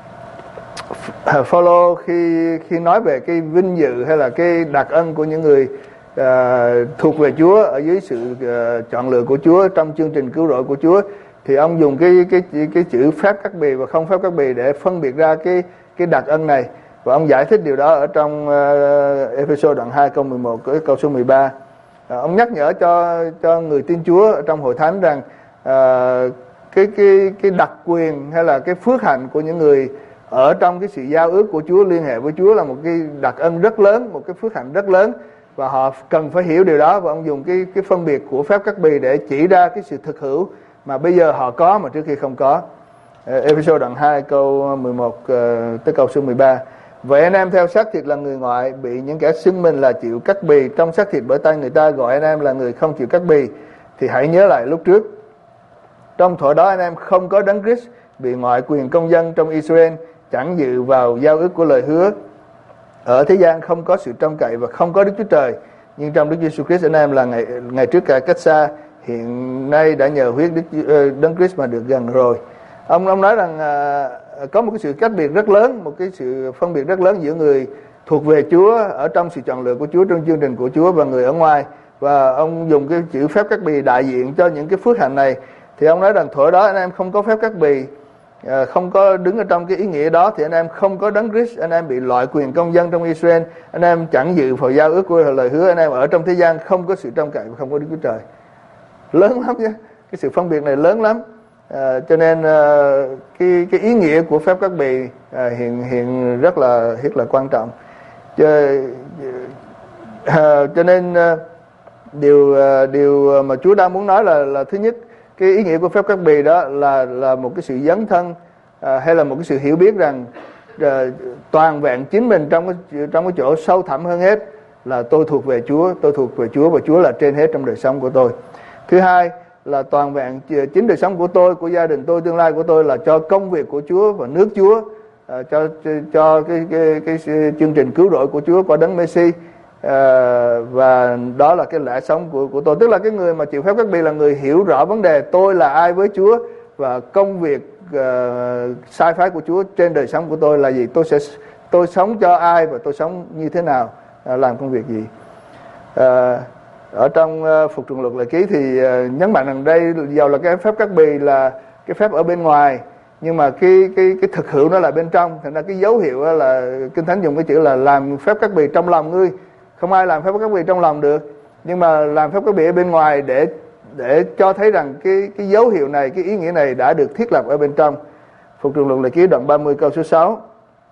Phaolô khi khi nói về cái vinh dự hay là cái đặc ân của những người uh, thuộc về Chúa ở dưới sự uh, chọn lựa của Chúa trong chương trình cứu rỗi của Chúa, thì ông dùng cái cái cái, cái chữ phép cắt bì và không phép cắt bì để phân biệt ra cái cái đặc ân này, và ông giải thích điều đó ở trong uh, Ê-phê-sô đoạn hai câu mười một câu số mười ba. À, ông nhắc nhở cho cho người tin Chúa trong hội thánh rằng à, cái cái cái đặc quyền hay là cái phước hạnh của những người ở trong cái sự giao ước của Chúa, liên hệ với Chúa là một cái đặc ân rất lớn, một cái phước hạnh rất lớn, và họ cần phải hiểu điều đó. Và ông dùng cái cái phân biệt của phép cắt bì để chỉ ra cái sự thực hữu mà bây giờ họ có mà trước kia không có. Ê-phê-sô đoạn hai câu mười một tới câu số mười ba. Vậy anh em theo xác thịt là người ngoại, bị những kẻ xưng mình là chịu cắt bì trong xác thịt bởi tay người ta gọi anh em là người không chịu cắt bì, thì hãy nhớ lại lúc trước. Trong thuở đó anh em không có Đấng Christ, bị ngoại quyền công dân trong Israel, chẳng dự vào giao ước của lời hứa. Ở thế gian không có sự trông cậy và không có Đức Chúa Trời, nhưng trong Đức Giêsu Christ anh em là ngày ngày trước cải cách xa, hiện nay đã nhờ huyết Đức Đấng Christ mà được gần rồi. Ông ông nói rằng à, có một cái sự cách biệt rất lớn, một cái sự phân biệt rất lớn giữa người thuộc về Chúa ở trong sự chọn lựa của Chúa, trong chương trình của Chúa, và người ở ngoài. Và ông dùng cái chữ phép cắt bì đại diện cho những cái phước hạnh này. Thì ông nói rằng thuở đó anh em không có phép cắt bì, à, không có đứng ở trong cái ý nghĩa đó, thì anh em không có Đấng Christ, anh em bị loại quyền công dân trong Israel, anh em chẳng dự vào giao ước của lời hứa, anh em ở trong thế gian không có sự trông cậy và không có Đức Chúa Trời. Lớn lắm chứ, cái sự phân biệt này lớn lắm. À, cho nên à, cái cái ý nghĩa của phép cắt bì à, hiện hiện rất là rất là quan trọng. Cho, à, cho nên à, điều à, điều mà Chúa đang muốn nói là là thứ nhất cái ý nghĩa của phép cắt bì đó là là một cái sự dấn thân, à, hay là một cái sự hiểu biết rằng à, toàn vẹn chính mình trong cái, trong cái chỗ sâu thẳm hơn hết là tôi thuộc về Chúa, tôi thuộc về Chúa và Chúa là trên hết trong đời sống của tôi. Thứ hai là toàn vẹn chính đời sống của tôi, của gia đình tôi, tương lai của tôi là cho công việc của Chúa và nước Chúa, à, cho cho, cho cái, cái, cái, cái chương trình cứu rỗi của Chúa qua đấng Messi, à, và đó là cái lẽ sống của của tôi. Tức là cái người mà chịu phép cắt bì là người hiểu rõ vấn đề tôi là ai với Chúa và công việc uh, sai phái của Chúa trên đời sống của tôi là gì, tôi sẽ tôi sống cho ai và tôi sống như thế nào, uh, làm công việc gì. Uh, ở trong uh, Phục Truyền Luật Lệ Ký thì uh, nhấn mạnh rằng đây dầu là cái phép cắt bì là cái phép ở bên ngoài, nhưng mà cái cái cái thực hữu nó là bên trong. Thành ra cái dấu hiệu là Kinh Thánh dùng cái chữ là làm phép cắt bì trong lòng ngươi. Không ai làm phép cắt bì trong lòng được, nhưng mà làm phép cắt bì ở bên ngoài để để cho thấy rằng cái cái dấu hiệu này, cái ý nghĩa này đã được thiết lập ở bên trong. Phục Truyền Luật Lệ Ký đoạn ba mươi câu số sáu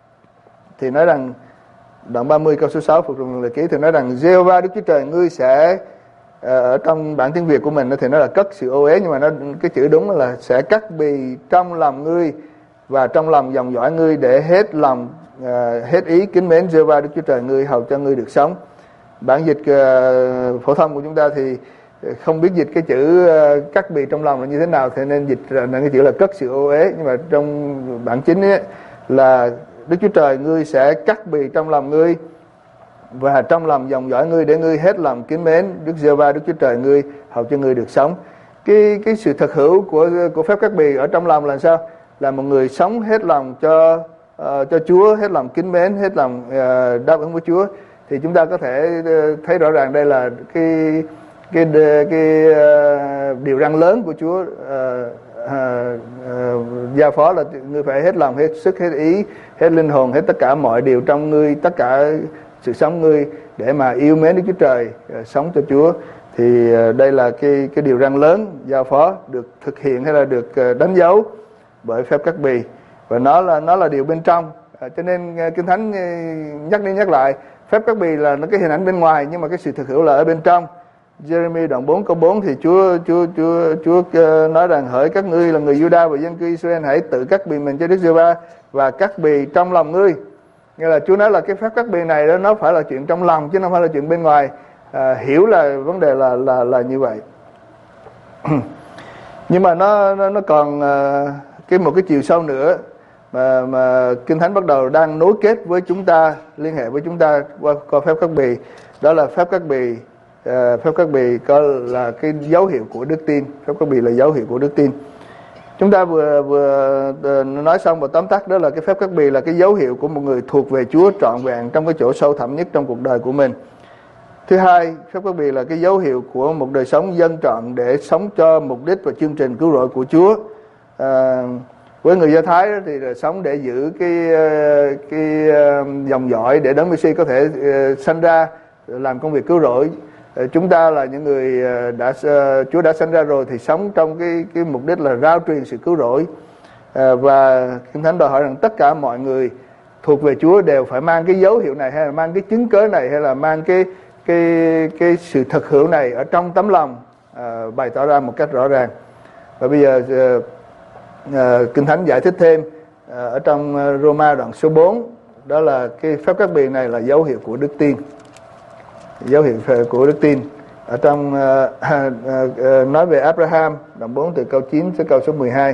thì nói rằng, đoạn ba mươi câu số sáu Phục Truyền Luật Lệ Ký thì nói rằng Giê-hô-va Đức Chúa Trời ngươi sẽ, ở trong bản tiếng Việt của mình thì nó là cất sự ô uế, nhưng mà nó cái chữ đúng là sẽ cắt bì trong lòng ngươi và trong lòng dòng dõi ngươi để hết lòng uh, hết ý kính mến Giê-hô-va Đức Chúa Trời ngươi, hầu cho ngươi được sống. Bản dịch uh, phổ thông của chúng ta thì không biết dịch cái chữ uh, cắt bì trong lòng là như thế nào, thế nên dịch là cái chữ là cất sự ô uế. Nhưng mà trong bản chính ấy, là Đức Chúa Trời ngươi sẽ cắt bì trong lòng ngươi và trong lòng dòng dõi ngươi để ngươi hết lòng kính mến Đức Giê-hô-va Đức Chúa Trời ngươi, hầu cho ngươi được sống. Cái cái sự thực hữu của của phép cắt bì ở trong lòng là sao? Là một người sống hết lòng cho uh, cho Chúa, hết lòng kính mến, hết lòng uh, đáp ứng với Chúa. Thì chúng ta có thể uh, thấy rõ ràng đây là cái cái cái, cái uh, điều răn lớn của Chúa, uh, uh, uh, giao phó là ngươi phải hết lòng, hết sức, hết ý, hết linh hồn, hết tất cả mọi điều trong ngươi, tất cả sự sống ngươi để mà yêu mến Đức Chúa Trời, uh, sống cho Chúa. Thì uh, đây là cái cái điều răn lớn giao phó được thực hiện hay là được uh, đánh dấu bởi phép cắt bì, và nó là nó là điều bên trong. À, cho nên uh, Kinh Thánh uh, nhắc đi nhắc lại phép cắt bì là nó cái hình ảnh bên ngoài, nhưng mà cái sự thực hữu là ở bên trong. Jeremy đoạn bốn câu bốn thì Chúa Chúa Chúa Chúa uh, nói rằng hỡi các ngươi là người Juda và dân cư Israel, hãy tự cắt bì mình cho Đức Giê-hô-va và cắt bì trong lòng ngươi. Nghĩa là Chúa nói là cái phép cắt bì này đó nó phải là chuyện trong lòng chứ không phải là chuyện bên ngoài. À, hiểu là vấn đề là là là như vậy. Nhưng mà nó nó, nó còn uh, cái một cái chiều sâu nữa mà mà Kinh Thánh bắt đầu đang nối kết với chúng ta, liên hệ với chúng ta qua, qua phép cắt bì. Đó là phép cắt bì, uh, phép cắt bì có là cái dấu hiệu của đức tin. Phép cắt bì là dấu hiệu của đức tin. Chúng ta vừa vừa uh, nói xong và tóm tắt đó là cái phép cắt bì là cái dấu hiệu của một người thuộc về Chúa trọn vẹn trong cái chỗ sâu thẳm nhất trong cuộc đời của mình. Thứ hai, phép cắt bì là cái dấu hiệu của một đời sống dân trọn để sống cho mục đích và chương trình cứu rỗi của Chúa. À, với người Do Thái thì là sống để giữ cái cái dòng dõi để đấng Messi có thể uh, sanh ra làm công việc cứu rỗi. Uh, chúng ta là những người đã uh, Chúa đã sanh ra rồi thì sống trong cái cái mục đích là rao truyền sự cứu rỗi. Uh, và Kinh Thánh đòi hỏi rằng tất cả mọi người thuộc về Chúa đều phải mang cái dấu hiệu này, hay là mang cái chứng cớ này, hay là mang cái cái cái sự thực hữu này ở trong tấm lòng, à, bày tỏ ra một cách rõ ràng. Và bây giờ à, à, Kinh Thánh giải thích thêm à, ở trong Roma đoạn số bốn, đó là cái phép cắt bì này là dấu hiệu của đức tin, dấu hiệu của đức tin. Ở trong à, à, à, nói về Abraham đoạn bốn từ câu chín tới câu số mười hai.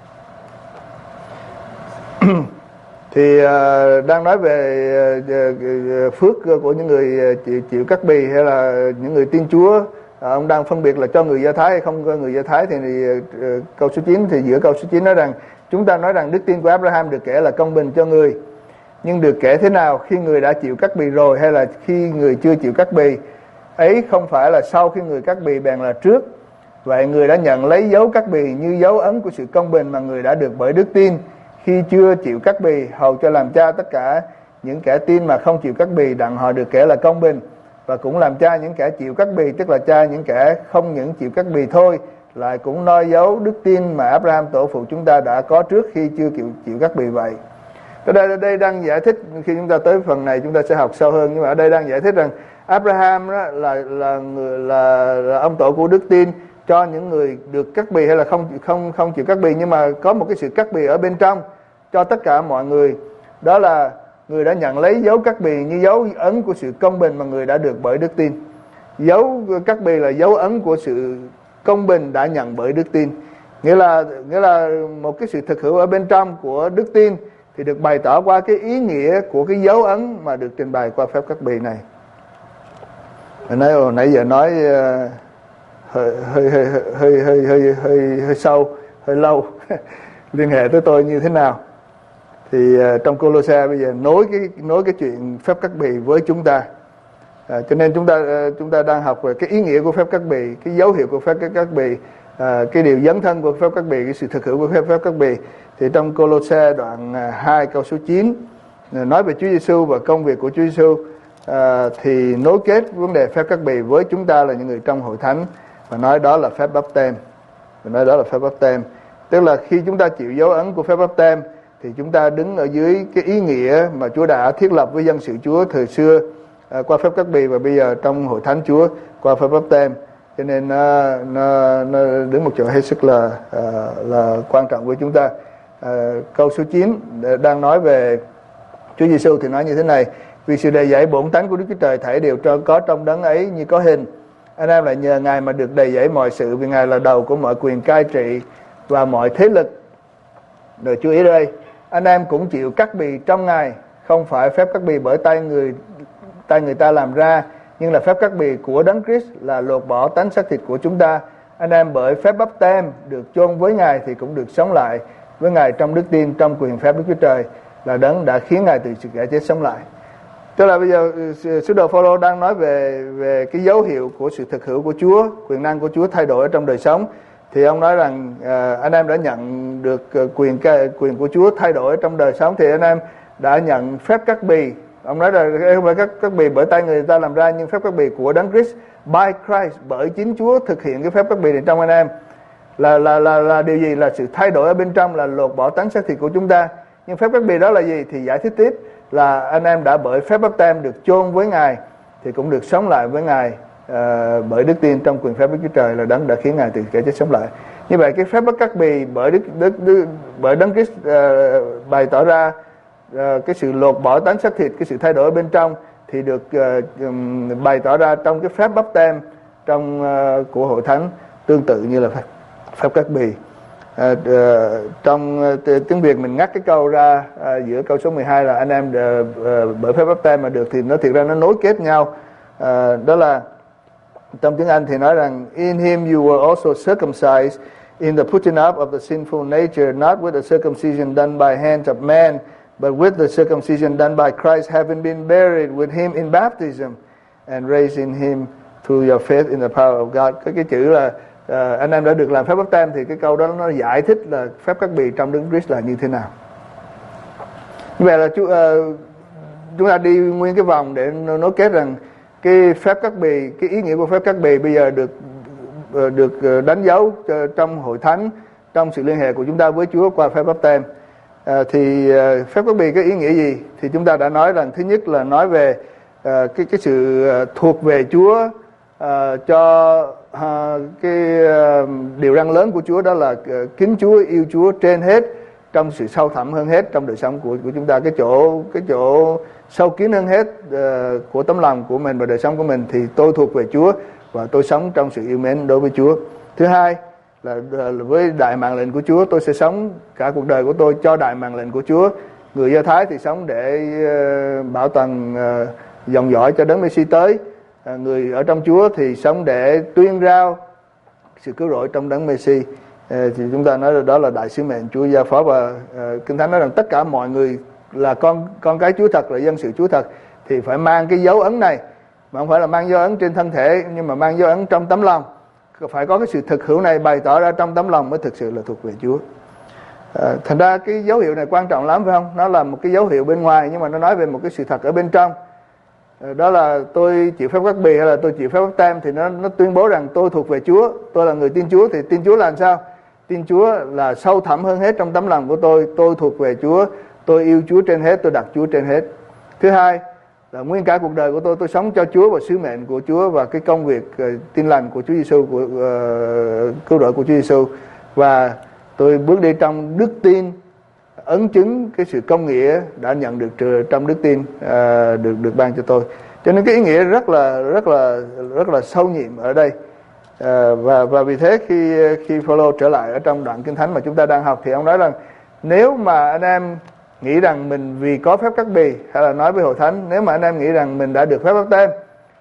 Thì uh, đang nói về uh, phước của những người uh, chịu, chịu cắt bì hay là những người tin Chúa. uh, Ông đang phân biệt là cho người Do Thái hay không cho người Do Thái. Thì uh, câu số chín, thì giữa câu số chín nói rằng chúng ta nói rằng đức tin của Abraham được kể là công bình cho người. Nhưng được kể thế nào, khi người đã chịu cắt bì rồi hay là khi người chưa chịu cắt bì? Ấy không phải là sau khi người cắt bì bèn là trước. Vậy người đã nhận lấy dấu cắt bì như dấu ấn của sự công bình mà người đã được bởi đức tin khi chưa chịu cắt bì, hầu cho làm cha tất cả những kẻ tin mà không chịu cắt bì, đặng họ được kể là công bình, và cũng làm cha những kẻ chịu cắt bì, tức là cha những kẻ không những chịu cắt bì thôi, lại cũng noi dấu đức tin mà Abraham tổ phụ chúng ta đã có trước khi chưa chịu chịu cắt bì vậy. Ở đây, đây đang giải thích, khi chúng ta tới phần này chúng ta sẽ học sâu hơn, nhưng mà ở đây đang giải thích rằng Abraham đó là là người là, là ông tổ của đức tin, cho những người được cắt bì hay là không không không chịu cắt bì, nhưng mà có một cái sự cắt bì ở bên trong cho tất cả mọi người. Đó là người đã nhận lấy dấu cắt bì như dấu ấn của sự công bình mà người đã được bởi đức tin. Dấu cắt bì là dấu ấn của sự công bình đã nhận bởi đức tin. Nghĩa là nghĩa là một cái sự thực hữu ở bên trong của đức tin thì được bày tỏ qua cái ý nghĩa của cái dấu ấn mà được trình bày qua phép cắt bì này. Nãy hồi nãy giờ nói uh, hơi hơi hơi hơi hơi hơi hơi hơi sâu, hơi lâu liên hệ tới tôi như thế nào. Thì uh, trong Cô-lô-se bây giờ nối cái nối cái chuyện phép cắt bì với chúng ta. À, cho nên chúng ta uh, chúng ta đang học về cái ý nghĩa của phép cắt bì, cái dấu hiệu của phép cắt bì, à, cái điều dấn thân của phép cắt bì, cái sự thực hữu của phép phép cắt bì. Thì trong Cô-lô-se đoạn hai câu số chín nói về Chúa Giêsu và công việc của Chúa Giêsu, à, thì nối kết vấn đề phép cắt bì với chúng ta là những người trong hội thánh, và nói đó là phép báp têm. Và nói đó là phép báp têm, tức là khi chúng ta chịu dấu ấn của phép báp têm thì chúng ta đứng ở dưới cái ý nghĩa mà Chúa đã thiết lập với dân sự Chúa thời xưa à, qua phép cắt bì, và bây giờ trong hội thánh Chúa qua phép báp têm. Cho nên nó, nó, nó đứng một chỗ hết sức là à, là quan trọng với chúng ta. À, câu số chín đang nói về Chúa Giêsu thì nói như thế này: vì sự đầy dẫy bổn tánh của Đức Chúa Trời thảy đều có trong đấng ấy như có hình. Anh em lại nhờ Ngài mà được đầy dẫy mọi sự, vì Ngài là đầu của mọi quyền cai trị và mọi thế lực. Rồi chú ý đây, anh em cũng chịu cắt bì trong Ngài, không phải phép cắt bì bởi tay người tay người ta làm ra, nhưng là phép cắt bì của Đấng Christ là lột bỏ tánh xác thịt của chúng ta. Anh em bởi phép báp têm được chôn với Ngài thì cũng được sống lại với Ngài trong đức tin, trong quyền phép Đức Chúa Trời là Đấng đã khiến Ngài từ sự kẻ chết sống lại. Tức là bây giờ sứ đồ Phao-lô đang nói về về cái dấu hiệu của sự thực hữu của Chúa, quyền năng của Chúa thay đổi ở trong đời sống. Thì ông nói rằng à, anh em đã nhận được quyền quyền của Chúa thay đổi ở trong đời sống, thì anh em đã nhận phép cắt bì. Ông nói là không phải cắt cắt bì bởi tay người ta làm ra, nhưng phép cắt bì của Đấng Christ, by Christ, bởi chính Chúa thực hiện cái phép cắt bì này trong anh em. Là là là là điều gì? Là sự thay đổi ở bên trong, là lột bỏ tánh xác thịt của chúng ta. Nhưng phép cắt bì đó là gì? Thì giải thích tiếp là anh em đã bởi phép báp têm được chôn với Ngài thì cũng được sống lại với Ngài à, bởi đức tin trong quyền phép Đức Chúa Trời là Đấng đã khiến Ngài từ kẻ chết sống lại. Như vậy cái phép bắt cắt bì bởi đức, đức, đức bởi Đấng Christ à, bày tỏ ra à, cái sự lột bỏ tánh xác thịt, cái sự thay đổi ở bên trong thì được à, bày tỏ ra trong cái phép báp têm trong à, của hội thánh, tương tự như là phép, phép cắt bì. À, à, trong à, tiếng Việt mình ngắt cái câu ra à, giữa câu số mười hai là anh em à, à, bởi phép báp têm mà được, thì nó thiệt ra nó nối kết nhau. À, đó là trong tiếng Anh thì nói rằng in him you were also circumcised in the putting up of the sinful nature, not with the circumcision done by hands of man, but with the circumcision done by Christ, having been buried with him in baptism and raised in him through your faith in the power of God. Cái cái chữ là À, anh em đã được làm phép báp têm, thì cái câu đó nó giải thích là phép cắt bì trong Đấng Christ là như thế nào. Như vậy là chú, uh, chúng ta đi nguyên cái vòng để nối kết rằng cái phép cắt bì, cái ý nghĩa của phép cắt bì bây giờ được uh, được đánh dấu trong hội thánh, trong sự liên hệ của chúng ta với Chúa qua phép báp têm. Uh, thì uh, phép cắt bì cái ý nghĩa gì? Thì chúng ta đã nói rằng thứ nhất là nói về uh, cái cái sự uh, thuộc về Chúa. Uh, cho uh, cái uh, điều răn lớn của Chúa, đó là uh, kính Chúa, yêu Chúa trên hết, trong sự sâu thẳm hơn hết trong đời sống của của chúng ta, cái chỗ cái chỗ sâu kín hơn hết uh, của tấm lòng của mình và đời sống của mình, thì tôi thuộc về Chúa và tôi sống trong sự yêu mến đối với Chúa. Thứ hai là, là với đại mạng lệnh của Chúa, tôi sẽ sống cả cuộc đời của tôi cho đại mạng lệnh của Chúa. Người Do Thái thì sống để uh, bảo toàn uh, dòng dõi cho Đấng Mê-si tới. À, người ở trong Chúa thì sống để tuyên rao sự cứu rỗi trong Đấng Mê-si. À, thì chúng ta nói là đó là đại sứ mệnh Chúa giao phó, và à, Kinh Thánh nói rằng tất cả mọi người là con con cái Chúa thật, là dân sự Chúa thật, thì phải mang cái dấu ấn này, mà không phải là mang dấu ấn trên thân thể, nhưng mà mang dấu ấn trong tấm lòng. Phải có cái sự thực hữu này bày tỏ ra trong tấm lòng mới thực sự là thuộc về Chúa. À, thành ra cái dấu hiệu này quan trọng lắm, phải không? Nó là một cái dấu hiệu bên ngoài, nhưng mà nó nói về một cái sự thật ở bên trong. Đó là tôi chịu phép cắt bì hay là tôi chịu phép báp têm, thì nó nó tuyên bố rằng tôi thuộc về Chúa, tôi là người tin Chúa. Thì tin Chúa là làm sao? Tin Chúa là sâu thẳm hơn hết trong tấm lòng của tôi, tôi thuộc về Chúa, tôi yêu Chúa trên hết, tôi đặt Chúa trên hết. Thứ hai là nguyên cả cuộc đời của tôi tôi sống cho Chúa và sứ mệnh của Chúa và cái công việc uh, tin lành của Chúa Giêsu, của uh, cứu rỗi của Chúa Giêsu, và tôi bước đi trong đức tin, ấn chứng cái sự công nghĩa đã nhận được trong đức tin uh, được được ban cho tôi. Cho nên cái ý nghĩa rất là rất là rất là sâu nhiệm ở đây. À, và và vì thế khi khi Phaolô trở lại ở trong đoạn Kinh Thánh mà chúng ta đang học, thì ông nói rằng nếu mà anh em nghĩ rằng mình vì có phép cắt bì, hay là nói với hội thánh, nếu mà anh em nghĩ rằng mình đã được phép báp têm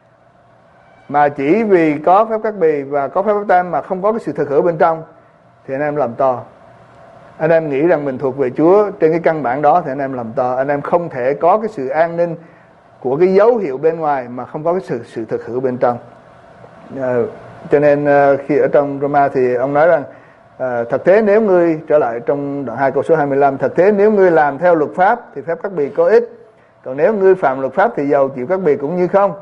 mà chỉ vì có phép cắt bì và có phép báp têm mà không có cái sự thực hữu bên trong, thì anh em làm to. Anh em nghĩ rằng mình thuộc về Chúa trên cái căn bản đó thì anh em làm to. Anh em không thể có cái sự an ninh của cái dấu hiệu bên ngoài mà không có cái sự sự thực hữu bên trong. À, cho nên khi ở trong Roma thì ông nói rằng à, thật thế nếu ngươi, trở lại trong đoạn hai câu số hai mươi lăm, thật thế nếu ngươi làm theo luật pháp thì phép cắt bì có ích, còn nếu ngươi phạm luật pháp thì dầu chịu cắt bì cũng như không.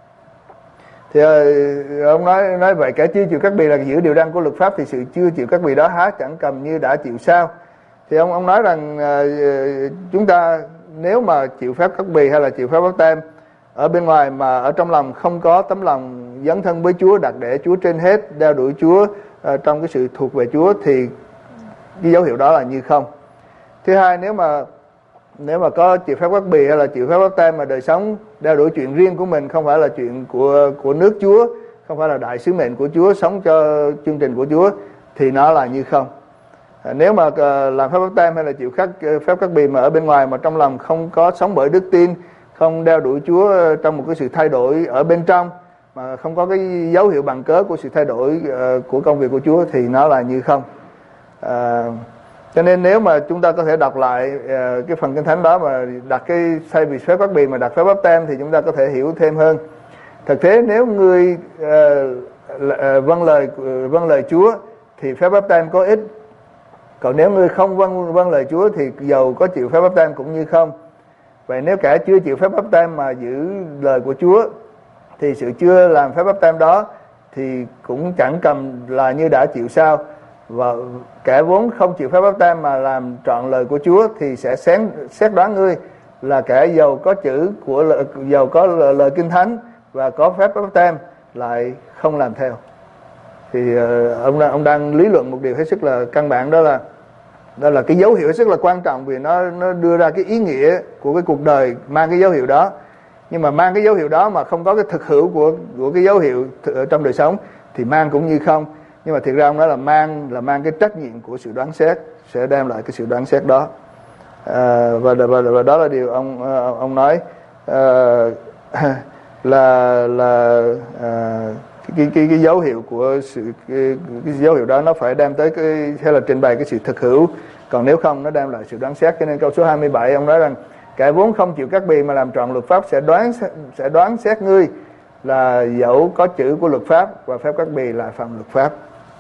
Thì ông nói nói vậy, kẻ chưa chịu cắt bì là giữ điều răn của luật pháp, thì sự chưa chịu cắt bì đó há chẳng cầm như đã chịu sao. Thì ông ông nói rằng à, chúng ta nếu mà chịu phép cắt bì hay là chịu phép báp têm ở bên ngoài mà ở trong lòng không có tấm lòng dấn thân với Chúa, đặt để Chúa trên hết, đeo đuổi Chúa à, trong cái sự thuộc về Chúa, thì cái dấu hiệu đó là như không. Thứ hai, nếu mà nếu mà có chịu phép cắt bì hay là chịu phép báp têm mà đời sống đeo đuổi chuyện riêng của mình, không phải là chuyện của của nước Chúa, không phải là đại sứ mệnh của Chúa, sống cho chương trình của Chúa, thì nó là như không. À, nếu mà uh, làm phép báp têm hay là chịu khắc, uh, phép cắt bì mà ở bên ngoài mà trong lòng không có sống bởi đức tin, không đeo đuổi Chúa trong một cái sự thay đổi ở bên trong, mà không có cái dấu hiệu bằng cớ của sự thay đổi uh, của công việc của Chúa, thì nó là như không. Uh, cho nên nếu mà chúng ta có thể đọc lại uh, cái phần Kinh Thánh đó mà đặt cái thay vì phép cắt bì mà đặt phép báp têm, thì chúng ta có thể hiểu thêm hơn. Thật thế nếu ngươi uh, uh, vâng lời uh, vâng lời Chúa thì phép báp têm có ích, còn nếu ngươi không vâng vâng lời Chúa thì dầu có chịu phép báp têm cũng như không. Vậy nếu kẻ chưa chịu phép báp têm mà giữ lời của Chúa, thì sự chưa làm phép báp têm đó thì cũng chẳng cầm là như đã chịu sao. Và kẻ vốn không chịu phép báp têm mà làm trọn lời của Chúa thì sẽ xét, xét đoán ngươi là kẻ giàu có chữ của lời, giàu có lời, lời Kinh Thánh và có phép báp têm lại không làm theo. Thì uh, ông đang, ông đang lý luận một điều hết sức là căn bản, đó là đó là cái dấu hiệu hết sức là quan trọng, vì nó nó đưa ra cái ý nghĩa của cái cuộc đời mang cái dấu hiệu đó. Nhưng mà mang cái dấu hiệu đó mà không có cái thực hữu của của cái dấu hiệu ở trong đời sống thì mang cũng như không. Nhưng mà thiệt ra ông nói là mang là mang cái trách nhiệm của sự đoán xét, sẽ đem lại cái sự đoán xét đó. À, và, và và đó là điều ông ông nói à, là là à, cái cái cái dấu hiệu của sự cái, cái dấu hiệu đó nó phải đem tới cái, hay là trình bày cái sự thực hữu, còn nếu không nó đem lại sự đoán xét. Cho nên câu số hai mươi bảy ông nói rằng kẻ vốn không chịu cắt bì mà làm trọn luật pháp sẽ đoán sẽ đoán xét ngươi là dẫu có chữ của luật pháp và phép cắt bì là phạm luật pháp.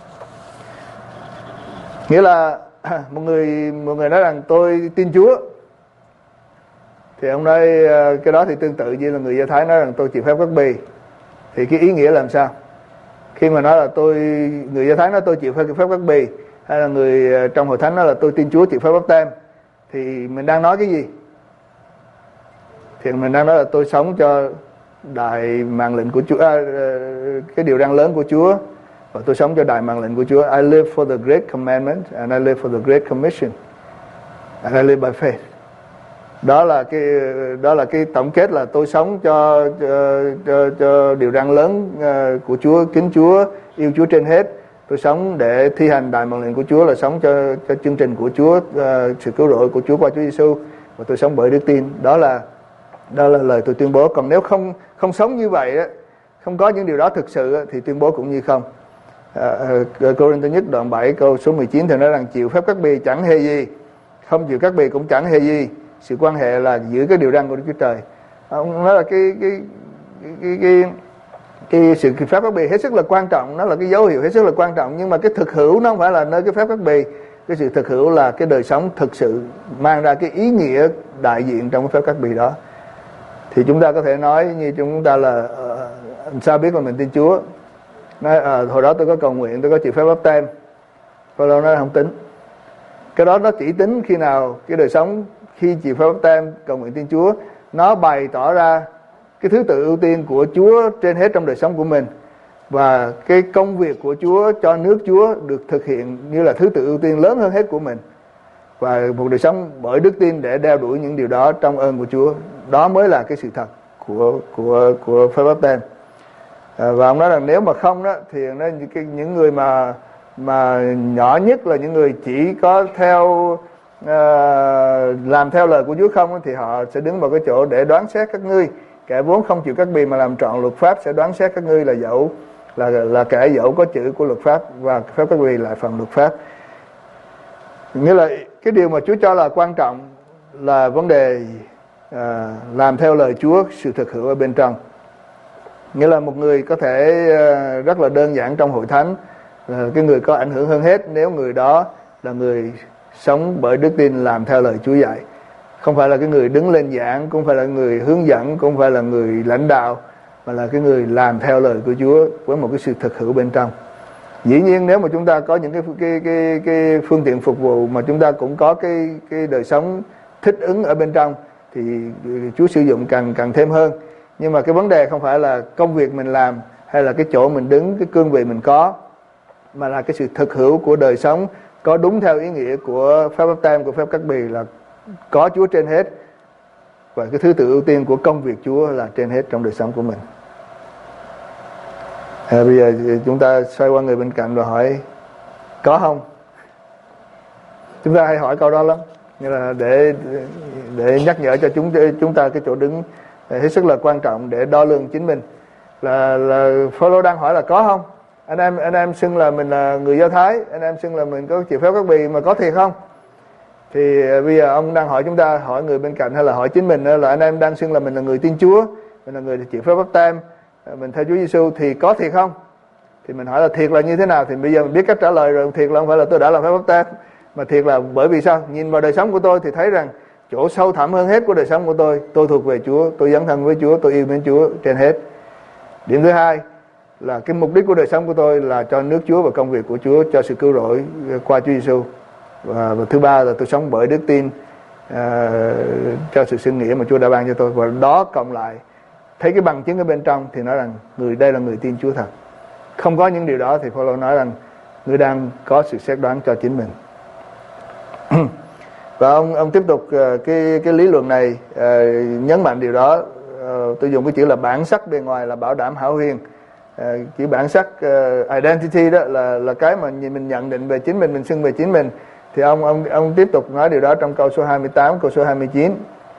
Nghĩa là một người một người nói rằng tôi tin Chúa, thì ông nói cái đó thì tương tự như là người Do Thái nói rằng tôi chịu phép cắt bì. Thì cái ý nghĩa làm sao? Khi mà nói là tôi, người Do Thái nói tôi chịu phép cắt bì, hay là người trong hội thánh nói là tôi tin Chúa chịu phép báp têm, thì mình đang nói cái gì? Thì mình đang nói là tôi sống cho đại mạng lệnh của Chúa, à, cái điều răn lớn của Chúa, và tôi sống cho đại mạng lệnh của Chúa. I live for the great commandment and I live for the great commission and I live by faith. Đó là cái đó là cái tổng kết, là tôi sống cho cho, cho, cho điều răn lớn của Chúa, kính Chúa, yêu Chúa trên hết. Tôi sống để thi hành đại mệnh lệnh của Chúa, là sống cho cho chương trình của Chúa, uh, sự cứu rỗi của Chúa qua Chúa Giêsu, và tôi sống bởi đức tin. Đó là đó là lời tôi tuyên bố. Còn nếu không không sống như vậy đó, không có những điều đó thực sự thì tuyên bố cũng như không. Uh, Cô-rinh-tô nhất đoạn bảy câu số mười chín thì nói rằng chịu phép cắt bì chẳng hề gì, không chịu cắt bì cũng chẳng hề gì. Sự quan hệ là giữ cái điều răn của Đức Chúa Trời. Ông nói là cái cái cái cái, cái, cái sự phép cắt bì hết sức là quan trọng, nó là cái dấu hiệu hết sức là quan trọng, nhưng mà cái thực hữu nó không phải là nơi cái phép cắt bì. Cái sự thực hữu là cái đời sống thực sự mang ra cái ý nghĩa đại diện trong cái phép cắt bì đó. Thì chúng ta có thể nói như chúng ta là uh, sao biết là mình tin Chúa? Nói uh, hồi đó tôi có cầu nguyện, tôi có chịu phép báp têm. Phaolô nói không tính. Cái đó nó chỉ tính khi nào cái đời sống khi chịu phép báp têm, cầu nguyện tin Chúa, nó bày tỏ ra cái thứ tự ưu tiên của Chúa trên hết trong đời sống của mình, và cái công việc của Chúa cho nước Chúa được thực hiện như là thứ tự ưu tiên lớn hơn hết của mình, và một đời sống bởi đức tin để đeo đuổi những điều đó trong ơn của Chúa. Đó mới là cái sự thật của của của phép báp têm. À, và ông nói rằng nếu mà không đó thì nó những người mà mà nhỏ nhất là những người chỉ có theo uh, làm theo lời của Chúa không, thì họ sẽ đứng vào cái chỗ để đoán xét các ngươi. Kẻ vốn không chịu cắt bì mà làm trọn luật pháp sẽ đoán xét các ngươi là dẫu là là kẻ dẫu có chữ của luật pháp, và phép cắt bì lại phần luật pháp. Nghĩa là cái điều mà Chúa cho là quan trọng là vấn đề uh, làm theo lời Chúa, sự thực hữu ở bên trong. Nghĩa là một người có thể uh, rất là đơn giản trong hội thánh, uh, cái người có ảnh hưởng hơn hết nếu người đó là người sống bởi đức tin làm theo lời Chúa dạy. Không phải là cái người đứng lên giảng, cũng phải là người hướng dẫn, cũng phải là người lãnh đạo, mà là cái người làm theo lời của Chúa với một cái sự thực hữu bên trong. Dĩ nhiên nếu mà chúng ta có những cái cái cái cái phương tiện phục vụ mà chúng ta cũng có cái cái đời sống thích ứng ở bên trong thì Chúa sử dụng càng càng thêm hơn. Nhưng mà cái vấn đề không phải là công việc mình làm hay là cái chỗ mình đứng, cái cương vị mình có, mà là cái sự thực hữu của đời sống có đúng theo ý nghĩa của phép báp têm, của phép cắt bì, là có Chúa trên hết, và cái thứ tự ưu tiên của công việc Chúa là trên hết trong đời sống của mình. À, bây giờ chúng ta xoay qua người bên cạnh và hỏi có không? Chúng ta hay hỏi câu đó lắm, như là để để nhắc nhở cho chúng chúng ta cái chỗ đứng hết sức là quan trọng để đo lường chính mình. Là là Phaolô đang hỏi là có không? Anh em anh em xưng là mình là người Do Thái, anh em xưng là mình có chịu phép cắt bì, mà có thiệt không? Thì bây giờ ông đang hỏi chúng ta, hỏi người bên cạnh hay là hỏi chính mình, là anh em đang xưng là mình là người tin Chúa, mình là người chịu phép báp têm, mình theo Chúa Giêsu, thì có thiệt không? Thì mình hỏi là thiệt là như thế nào? Thì bây giờ mình biết cách trả lời rồi. Thiệt là không phải là tôi đã làm phép báp têm, mà thiệt là bởi vì sao? Nhìn vào đời sống của tôi thì thấy rằng chỗ sâu thẳm hơn hết của đời sống của tôi, tôi thuộc về Chúa, tôi dấn thân với Chúa, tôi yêu mến Chúa trên hết. Điểm thứ hai là cái mục đích của đời sống của tôi là cho nước Chúa và công việc của Chúa, cho sự cứu rỗi qua Chúa Giêsu. Và, và thứ ba là tôi sống bởi đức tin uh, cho sự xưng nghĩa mà Chúa đã ban cho tôi. Và đó cộng lại thấy cái bằng chứng ở bên trong thì nói rằng người đây là người tin Chúa thật. Không có những điều đó thì Phaolô nói rằng người đang có sự xét đoán cho chính mình. Và ông ông tiếp tục uh, cái cái lý luận này, uh, nhấn mạnh điều đó. Uh, tôi dùng cái chữ là bản sắc bề ngoài là bảo đảm hão huyền. Uh, chữ bản sắc uh, identity đó là là cái mà mình nhận định về chính mình, mình xưng về chính mình. Thì ông ông ông tiếp tục nói điều đó trong câu số hai mươi tám, câu số hai mươi chín.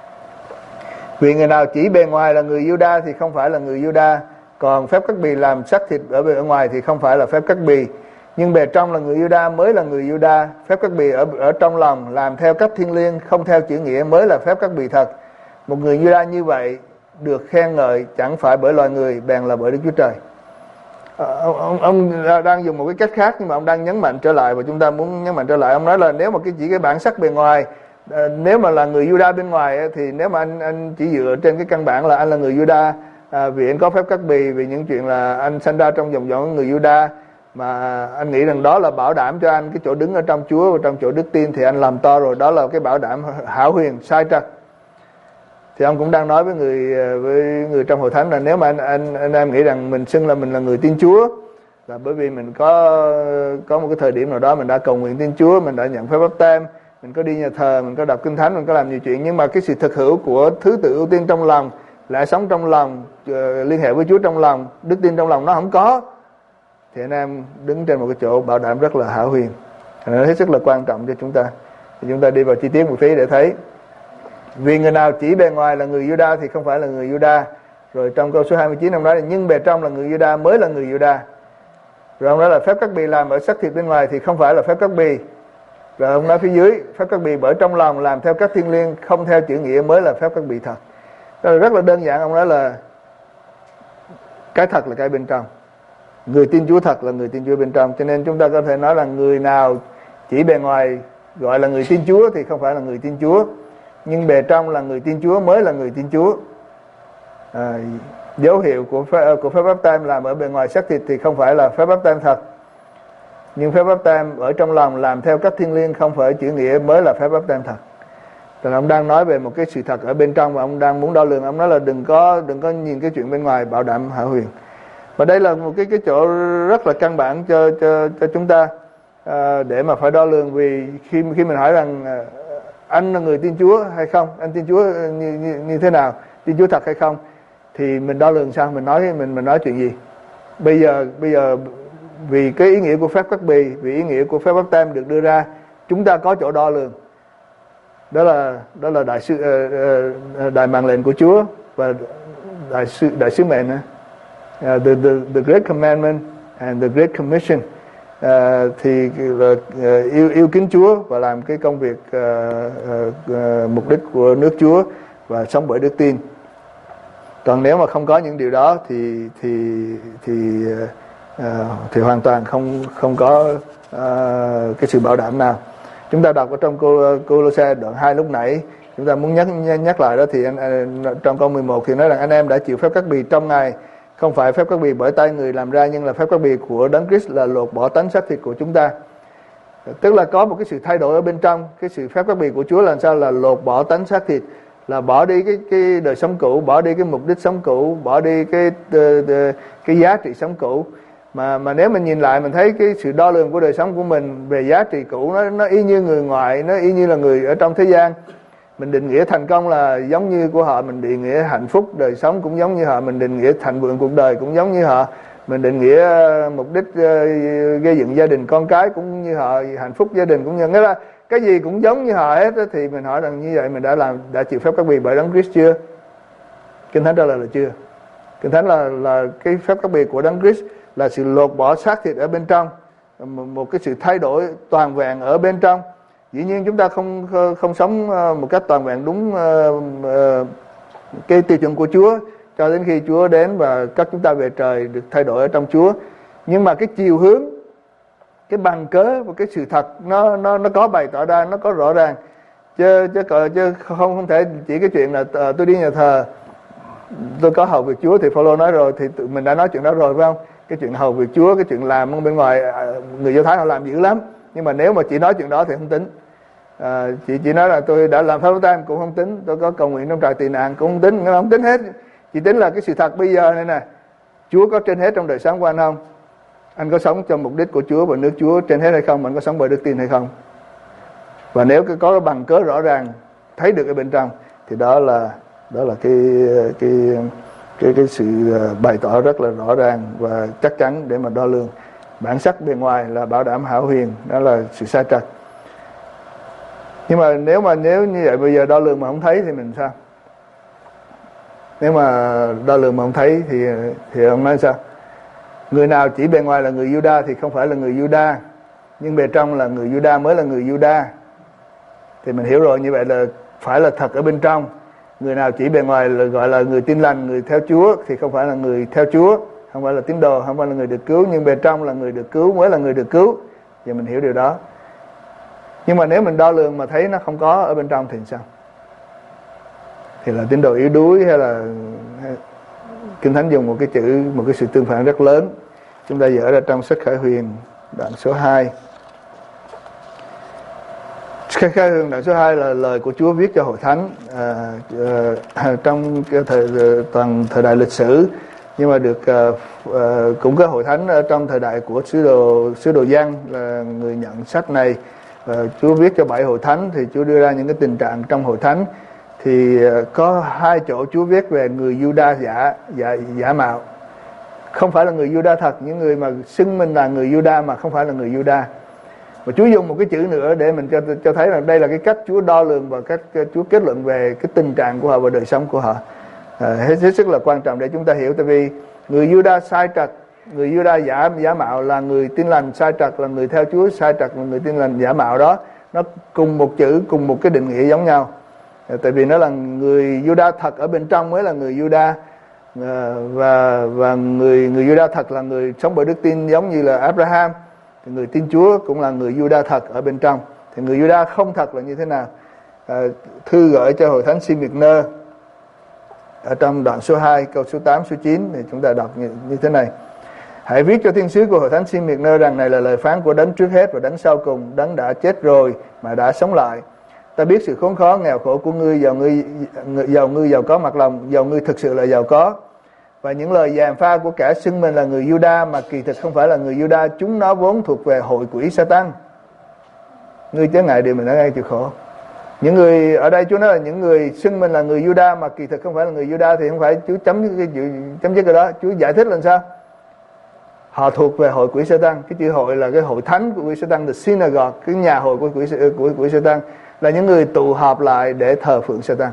Vì người nào chỉ bề ngoài là người Giu-đa thì không phải là người Giu-đa, còn phép cắt bì làm xác thịt ở bề ngoài thì không phải là phép cắt bì. Nhưng bề trong là người Giu-đa mới là người Giu-đa. Phép cắt bì ở ở trong lòng làm theo cách thiêng liêng, không theo chữ nghĩa mới là phép cắt bì thật. Một người Giu-đa như vậy được khen ngợi chẳng phải bởi loài người, bèn là bởi Đức Chúa Trời. Ông, ông, ông đang dùng một cái cách khác, nhưng mà ông đang nhấn mạnh trở lại, và chúng ta muốn nhấn mạnh trở lại. Ông nói là nếu mà cái chỉ cái bản sắc bề ngoài, nếu mà là người Giu-đa bên ngoài thì nếu mà anh anh chỉ dựa trên cái căn bản là anh là người Giu-đa, à, vì anh có phép cắt bì, vì những chuyện là anh sinh ra trong dòng dõi người Giu-đa, mà anh nghĩ rằng đó là bảo đảm cho anh cái chỗ đứng ở trong Chúa và trong chỗ đức tin, thì anh làm to rồi, đó là cái bảo đảm hão huyền sai trật. Thì ông cũng đang nói với người với người trong hội thánh là nếu mà anh anh anh em nghĩ rằng mình xưng là mình là người tin Chúa là bởi vì mình có có một cái thời điểm nào đó mình đã cầu nguyện tin Chúa, mình đã nhận phép báp têm, mình có đi nhà thờ, mình có đọc kinh thánh, mình có làm nhiều chuyện, nhưng mà cái sự thực hữu của thứ tự ưu tiên trong lòng, lẽ sống trong lòng, uh, liên hệ với Chúa trong lòng, đức tin trong lòng nó không có, thì anh em đứng trên một cái chỗ bảo đảm rất là hão huyền. Nó hết sức là quan trọng cho chúng ta. Thì chúng ta đi vào chi tiết một tí để thấy. Vì người nào chỉ bề ngoài là người Giu-đa thì không phải là người Giu-đa. Rồi trong câu số hai mươi chín ông nói là nhưng bề trong là người Giu-đa mới là người Giu-đa. Rồi ông nói là phép cắt bì làm ở xác thịt bên ngoài thì không phải là phép cắt bì. Rồi ông nói phía dưới phép cắt bì bởi trong lòng làm theo cách thiêng liêng, không theo chữ nghĩa mới là phép cắt bì thật. Đó là rất là đơn giản. Ông nói là cái thật là cái bên trong. Người tin Chúa thật là người tin Chúa bên trong. Cho nên chúng ta có thể nói là người nào chỉ bề ngoài gọi là người tin Chúa thì không phải là người tin Chúa, nhưng bề trong là người tin Chúa mới là người tin Chúa. À, dấu hiệu của phép, của phép báp têm làm ở bề ngoài xác thịt thì không phải là phép báp têm thật, nhưng phép báp têm ở trong lòng làm theo cách thiêng liêng, không phải chữ nghĩa mới là phép báp têm thật. Rồi ông đang nói về một cái sự thật ở bên trong và ông đang muốn đo lường. Ông nói là đừng có đừng có nhìn cái chuyện bên ngoài, bảo đảm hảo huyền. Và đây là một cái cái chỗ rất là căn bản cho cho cho chúng ta à, để mà phải đo lường. Vì khi khi mình hỏi rằng à, anh là người tin Chúa hay không, anh tin Chúa như, như, như thế nào, tin Chúa thật hay không, thì mình đo lường sao, mình nói mình mình nói chuyện gì. Bây giờ bây giờ vì cái ý nghĩa của phép cắt bì, vì ý nghĩa của phép báp têm được đưa ra, chúng ta có chỗ đo lường. Đó là đó là đại sứ uh, uh, đại mạng lệnh của Chúa và đại sứ đại sứ mệnh uh, the the the Great Commandment and the Great Commission. Uh, thì uh, yêu yêu kính Chúa và làm cái công việc uh, uh, uh, mục đích của nước Chúa và sống bởi đức tin. Còn nếu mà không có những điều đó thì thì thì uh, thì hoàn toàn không không có uh, cái sự bảo đảm nào. Chúng ta đọc ở trong cô Cô-lô-se đoạn hai lúc nãy, chúng ta muốn nhắc nhắc lại đó, thì anh, trong câu mười một thì nói rằng anh em đã chịu phép cắt bì trong Ngài, không phải phép cắt bì bởi tay người làm ra, nhưng là phép cắt bì của Đấng Christ là lột bỏ tánh xác thịt của chúng ta. Tức là có một cái sự thay đổi ở bên trong. Cái sự phép cắt bì của Chúa là sao? Là lột bỏ tánh xác thịt, là bỏ đi cái cái đời sống cũ, bỏ đi cái mục đích sống cũ, bỏ đi cái cái, cái giá trị sống cũ. Mà mà nếu mình nhìn lại mình thấy cái sự đo lường của đời sống của mình về giá trị cũ nó nó y như người ngoại, nó y như là người ở trong thế gian. Mình định nghĩa thành công là giống như của họ, mình định nghĩa hạnh phúc đời sống cũng giống như họ, mình định nghĩa thịnh vượng cuộc đời cũng giống như họ, mình định nghĩa mục đích gây dựng gia đình con cái cũng như họ, hạnh phúc gia đình cũng như, nghĩa là cái gì cũng giống như họ hết. Thì mình hỏi rằng như vậy mình đã làm đã chịu phép cắt bì bởi Đấng Christ chưa? Kinh Thánh trả lời là chưa. Kinh Thánh là là cái phép cắt bì của Đấng Christ là sự lột bỏ xác thịt ở bên trong, một cái sự thay đổi toàn vẹn ở bên trong. Dĩ nhiên chúng ta không không sống một cách toàn vẹn đúng cái tiêu chuẩn của Chúa cho đến khi Chúa đến và cất chúng ta về trời, được thay đổi ở trong Chúa. Nhưng mà cái chiều hướng, cái bằng cớ và cái sự thật nó nó nó có bày tỏ ra, nó có rõ ràng. Chứ chứ chứ không không thể chỉ cái chuyện là uh, tôi đi nhà thờ, tôi có hầu việc Chúa thì Phaolô nói rồi, thì mình đã nói chuyện đó rồi phải không? Cái chuyện hầu việc Chúa, cái chuyện làm bên ngoài, người Do Thái họ làm dữ lắm. Nhưng mà nếu mà chỉ nói chuyện đó thì không tính. À, chị chỉ nói là tôi đã làm phép báp têm cũng không tính, tôi có cầu nguyện trong trại tị nạn cũng không tính, không tính hết. Chỉ tính là cái sự thật bây giờ này nè, Chúa có trên hết trong đời sống của anh không? Anh có sống cho mục đích của Chúa và nước Chúa trên hết hay không? Anh có sống bởi đức tin hay không? Và nếu có cái bằng cớ rõ ràng thấy được ở bên trong thì đó là đó là cái cái cái cái sự bày tỏ rất là rõ ràng và chắc chắn để mà đo lường. Bản sắc bề ngoài là bảo đảm hảo huyền, đó là sự sai trật. Nhưng mà nếu mà nếu như vậy bây giờ đo lường mà không thấy thì mình sao? Nếu mà đo lường mà không thấy thì thì ông nói sao? Người nào chỉ bề ngoài là người Juda thì không phải là người Juda, nhưng bề trong là người Juda mới là người Juda. Thì mình hiểu rồi, như vậy là phải là thật ở bên trong. Người nào chỉ bề ngoài là gọi là người tin lành, người theo Chúa thì không phải là người theo Chúa, không phải là tín đồ, không phải là người được cứu, nhưng bề trong là người được cứu mới là người được cứu. Giờ mình hiểu điều đó. Nhưng mà nếu mình đo lường mà thấy nó không có ở bên trong thì sao? Thì là tín đồ yếu đuối hay là hay... Kinh Thánh dùng một cái chữ, một cái sự tương phản rất lớn. Chúng ta dở ra trong sách Khải Huyền đoạn số hai. Sách Khải Huyền đoạn số hai là lời của Chúa viết cho hội thánh à, à, trong cái thời toàn thời đại lịch sử, nhưng mà được à, à, cũng có hội thánh ở trong thời đại của sứ đồ sứ đồ Giăng là người nhận sách này. Và Chúa viết cho bảy hội thánh thì Chúa đưa ra những cái tình trạng trong hội thánh. Thì có hai chỗ Chúa viết về người Juda giả giả giả mạo, không phải là người Juda thật, những người mà xưng mình là người Juda mà không phải là người Juda. Và Chúa dùng một cái chữ nữa để mình cho cho thấy rằng đây là cái cách Chúa đo lường và cách Chúa kết luận về cái tình trạng của họ và đời sống của họ. À, hết, hết sức là quan trọng để chúng ta hiểu. Tại vì người Juda sai trật, người Juda giả giả mạo là người tin lành sai trật, là người theo Chúa sai trật là người tin lành giả mạo. Đó nó cùng một chữ, cùng một cái định nghĩa giống nhau. Tại vì nó là người Juda thật ở bên trong mới là người Juda, và và người người Juda thật là người sống bởi đức tin, giống như là Abraham. Thì người tin Chúa cũng là người Juda thật ở bên trong. Thì người Juda không thật là như thế nào? À, thư gửi cho hội thánh Smyrna ở trong đoạn số hai câu số tám số chín thì chúng ta đọc như, như thế này: hãy viết cho thiên sứ của hội thánh Smyrna rằng này là lời phán của Đấng trước hết và Đấng sau cùng, Đấng đã chết rồi mà đã sống lại. Ta biết sự khốn khó nghèo khổ của ngươi, giàu ngươi giàu ngươi giàu có mặt lòng, giàu ngươi thực sự là giàu có. Và những lời gièm pha của kẻ xưng mình là người Juda mà kỳ thực không phải là người Juda, chúng nó vốn thuộc về hội quỷ Satan. Ngươi chớ ngại điều mình đã gây chịu khổ. Những người ở đây Chúa nói là những người xưng mình là người Juda mà kỳ thực không phải là người Juda, thì không phải Chúa chấm cái chấm dứt cái đó. Chúa giải thích làm sao? Họ thuộc về hội quỷ Satan. Cái chữ hội là cái hội thánh của quỷ Satan, the synagogue, cái nhà hội của quỷ của quỷ Satan, là những người tụ họp lại để thờ phượng Satan.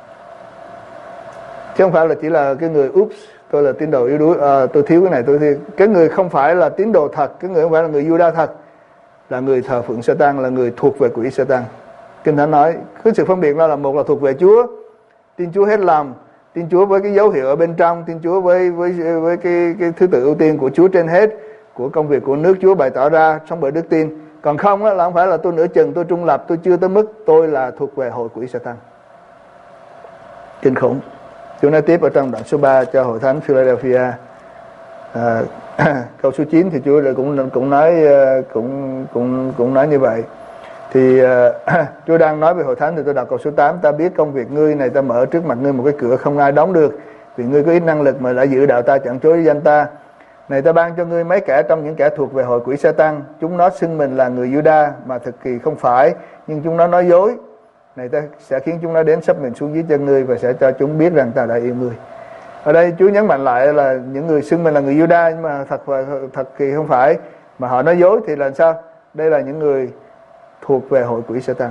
Chứ không phải là chỉ là cái người oops, tôi là tín đồ yếu đuối, à, tôi thiếu cái này tôi thiếu. Cái người không phải là tín đồ thật, cái người không phải là người Juda thật, là người thờ phượng Satan, là người thuộc về quỷ Satan. Kinh Thánh nói cái sự phân biệt đó là một là thuộc về Chúa, tin Chúa hết lòng, tin Chúa với cái dấu hiệu ở bên trong, tin Chúa với với với cái cái thứ tự ưu tiên của Chúa trên hết, của công việc của nước Chúa bày tỏ ra sống bởi đức tin. Còn không á, là không phải là tôi nửa chừng, tôi trung lập, tôi chưa tới mức, tôi là thuộc về hội quỷ Satan. Kinh khủng. Chúa nói tiếp ở trong đoạn số ba cho hội thánh Philadelphia, à, câu số chín thì Chúa cũng cũng nói cũng cũng cũng nói như vậy. Thì uh, Chúa đang nói về hội thánh, thì tôi đọc câu số tám: ta biết công việc ngươi này, ta mở trước mặt ngươi một cái cửa không ai đóng được, vì ngươi có ít năng lực mà đã giữ đạo ta, chẳng chối danh ta. Này, ta ban cho ngươi mấy kẻ trong những kẻ thuộc về hội quỷ Satan, chúng nó xưng mình là người Juda mà thực kỳ không phải, nhưng chúng nó nói dối. Này, ta sẽ khiến chúng nó đến sắp mình xuống dưới chân ngươi và sẽ cho chúng biết rằng ta đã yêu ngươi. Ở đây Chúa nhấn mạnh lại là những người xưng mình là người Juda nhưng mà thật và thật kỳ không phải, mà họ nói dối, thì là sao? Đây là những người thuộc về hội quỷ Satan.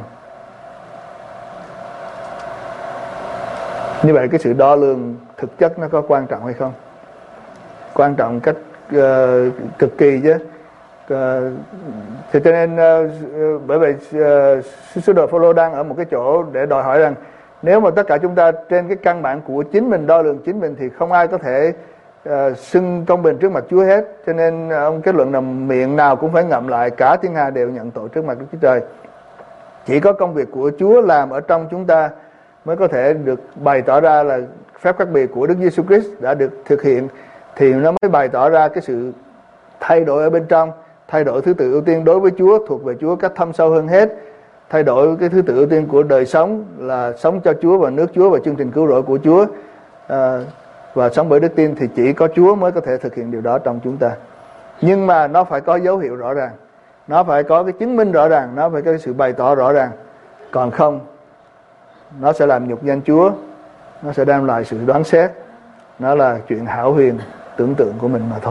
Như vậy cái sự đo lường thực chất nó có quan trọng hay không? Quan trọng cách uh, cực kỳ chứ. Uh, thì cho nên uh, bởi vậy uh, sứ đồ Phaolô đang ở một cái chỗ để đòi hỏi rằng nếu mà tất cả chúng ta trên cái căn bản của chính mình đo lường chính mình thì không ai có thể uh, xưng công bình trước mặt Chúa hết. Cho nên uh, ông kết luận là miệng nào cũng phải ngậm lại, cả thiên hà đều nhận tội trước mặt Đức Chúa Trời. Chỉ có công việc của Chúa làm ở trong chúng ta mới có thể được bày tỏ ra là phép khác biệt của Đức Giêsu Christ đã được thực hiện, thì nó mới bày tỏ ra cái sự thay đổi ở bên trong, thay đổi thứ tự ưu tiên đối với Chúa, thuộc về Chúa cách thâm sâu hơn hết, thay đổi cái thứ tự ưu tiên của đời sống là sống cho Chúa và nước Chúa và chương trình cứu rỗi của Chúa, à, và sống bởi đức tin. Thì chỉ có Chúa mới có thể thực hiện điều đó trong chúng ta. Nhưng mà nó phải có dấu hiệu rõ ràng, nó phải có cái chứng minh rõ ràng, nó phải có cái sự bày tỏ rõ ràng. Còn không, nó sẽ làm nhục danh Chúa, nó sẽ đem lại sự đoán xét, nó là chuyện hão huyền tưởng tượng của mình mà thôi.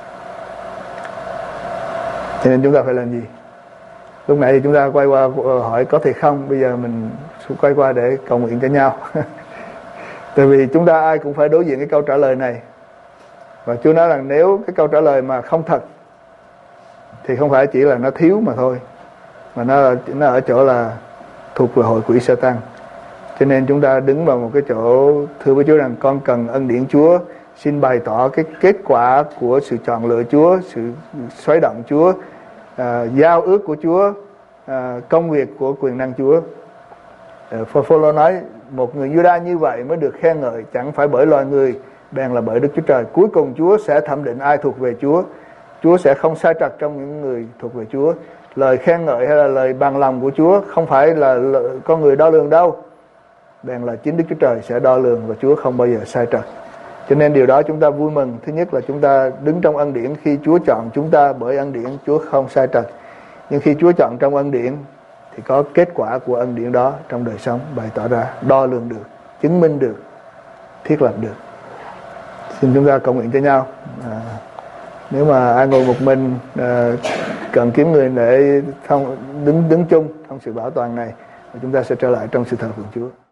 Cho nên chúng ta phải làm gì? Lúc nãy thì chúng ta quay qua hỏi có thiệt không, bây giờ mình quay qua để cầu nguyện cho nhau. Tại vì chúng ta ai cũng phải đối diện cái câu trả lời này. Và Chúa nói rằng nếu cái câu trả lời mà không thật thì không phải chỉ là nó thiếu mà thôi, mà nó, nó ở chỗ là thuộc về hội quỷ Satan. Cho nên chúng ta đứng vào một cái chỗ thưa với Chúa rằng con cần ân điển Chúa, xin bày tỏ cái kết quả của sự chọn lựa Chúa, sự xoáy động Chúa, à, giao ước của Chúa, à, công việc của quyền năng Chúa. Phaolô nói một người Juda như vậy mới được khen ngợi, chẳng phải bởi loài người, bèn là bởi Đức Chúa Trời. Cuối cùng Chúa sẽ thẩm định ai thuộc về Chúa. Chúa sẽ không sai trật trong những người thuộc về Chúa. Lời khen ngợi hay là lời bằng lòng của Chúa không phải là con người đo lường đâu, bèn là chính Đức Chúa Trời sẽ đo lường, và Chúa không bao giờ sai trật. Cho nên điều đó chúng ta vui mừng. Thứ nhất là chúng ta đứng trong ân điển, khi Chúa chọn chúng ta bởi ân điển, Chúa không sai trật. Nhưng khi Chúa chọn trong ân điển thì có kết quả của ân điển đó trong đời sống bày tỏ ra, đo lường được, chứng minh được, thiết lập được. Xin chúng ta cầu nguyện cho nhau. À, nếu mà ai ngồi một mình à, cần kiếm người để không đứng đứng chung trong sự bảo toàn này, chúng ta sẽ trở lại trong sự thờ phượng Chúa.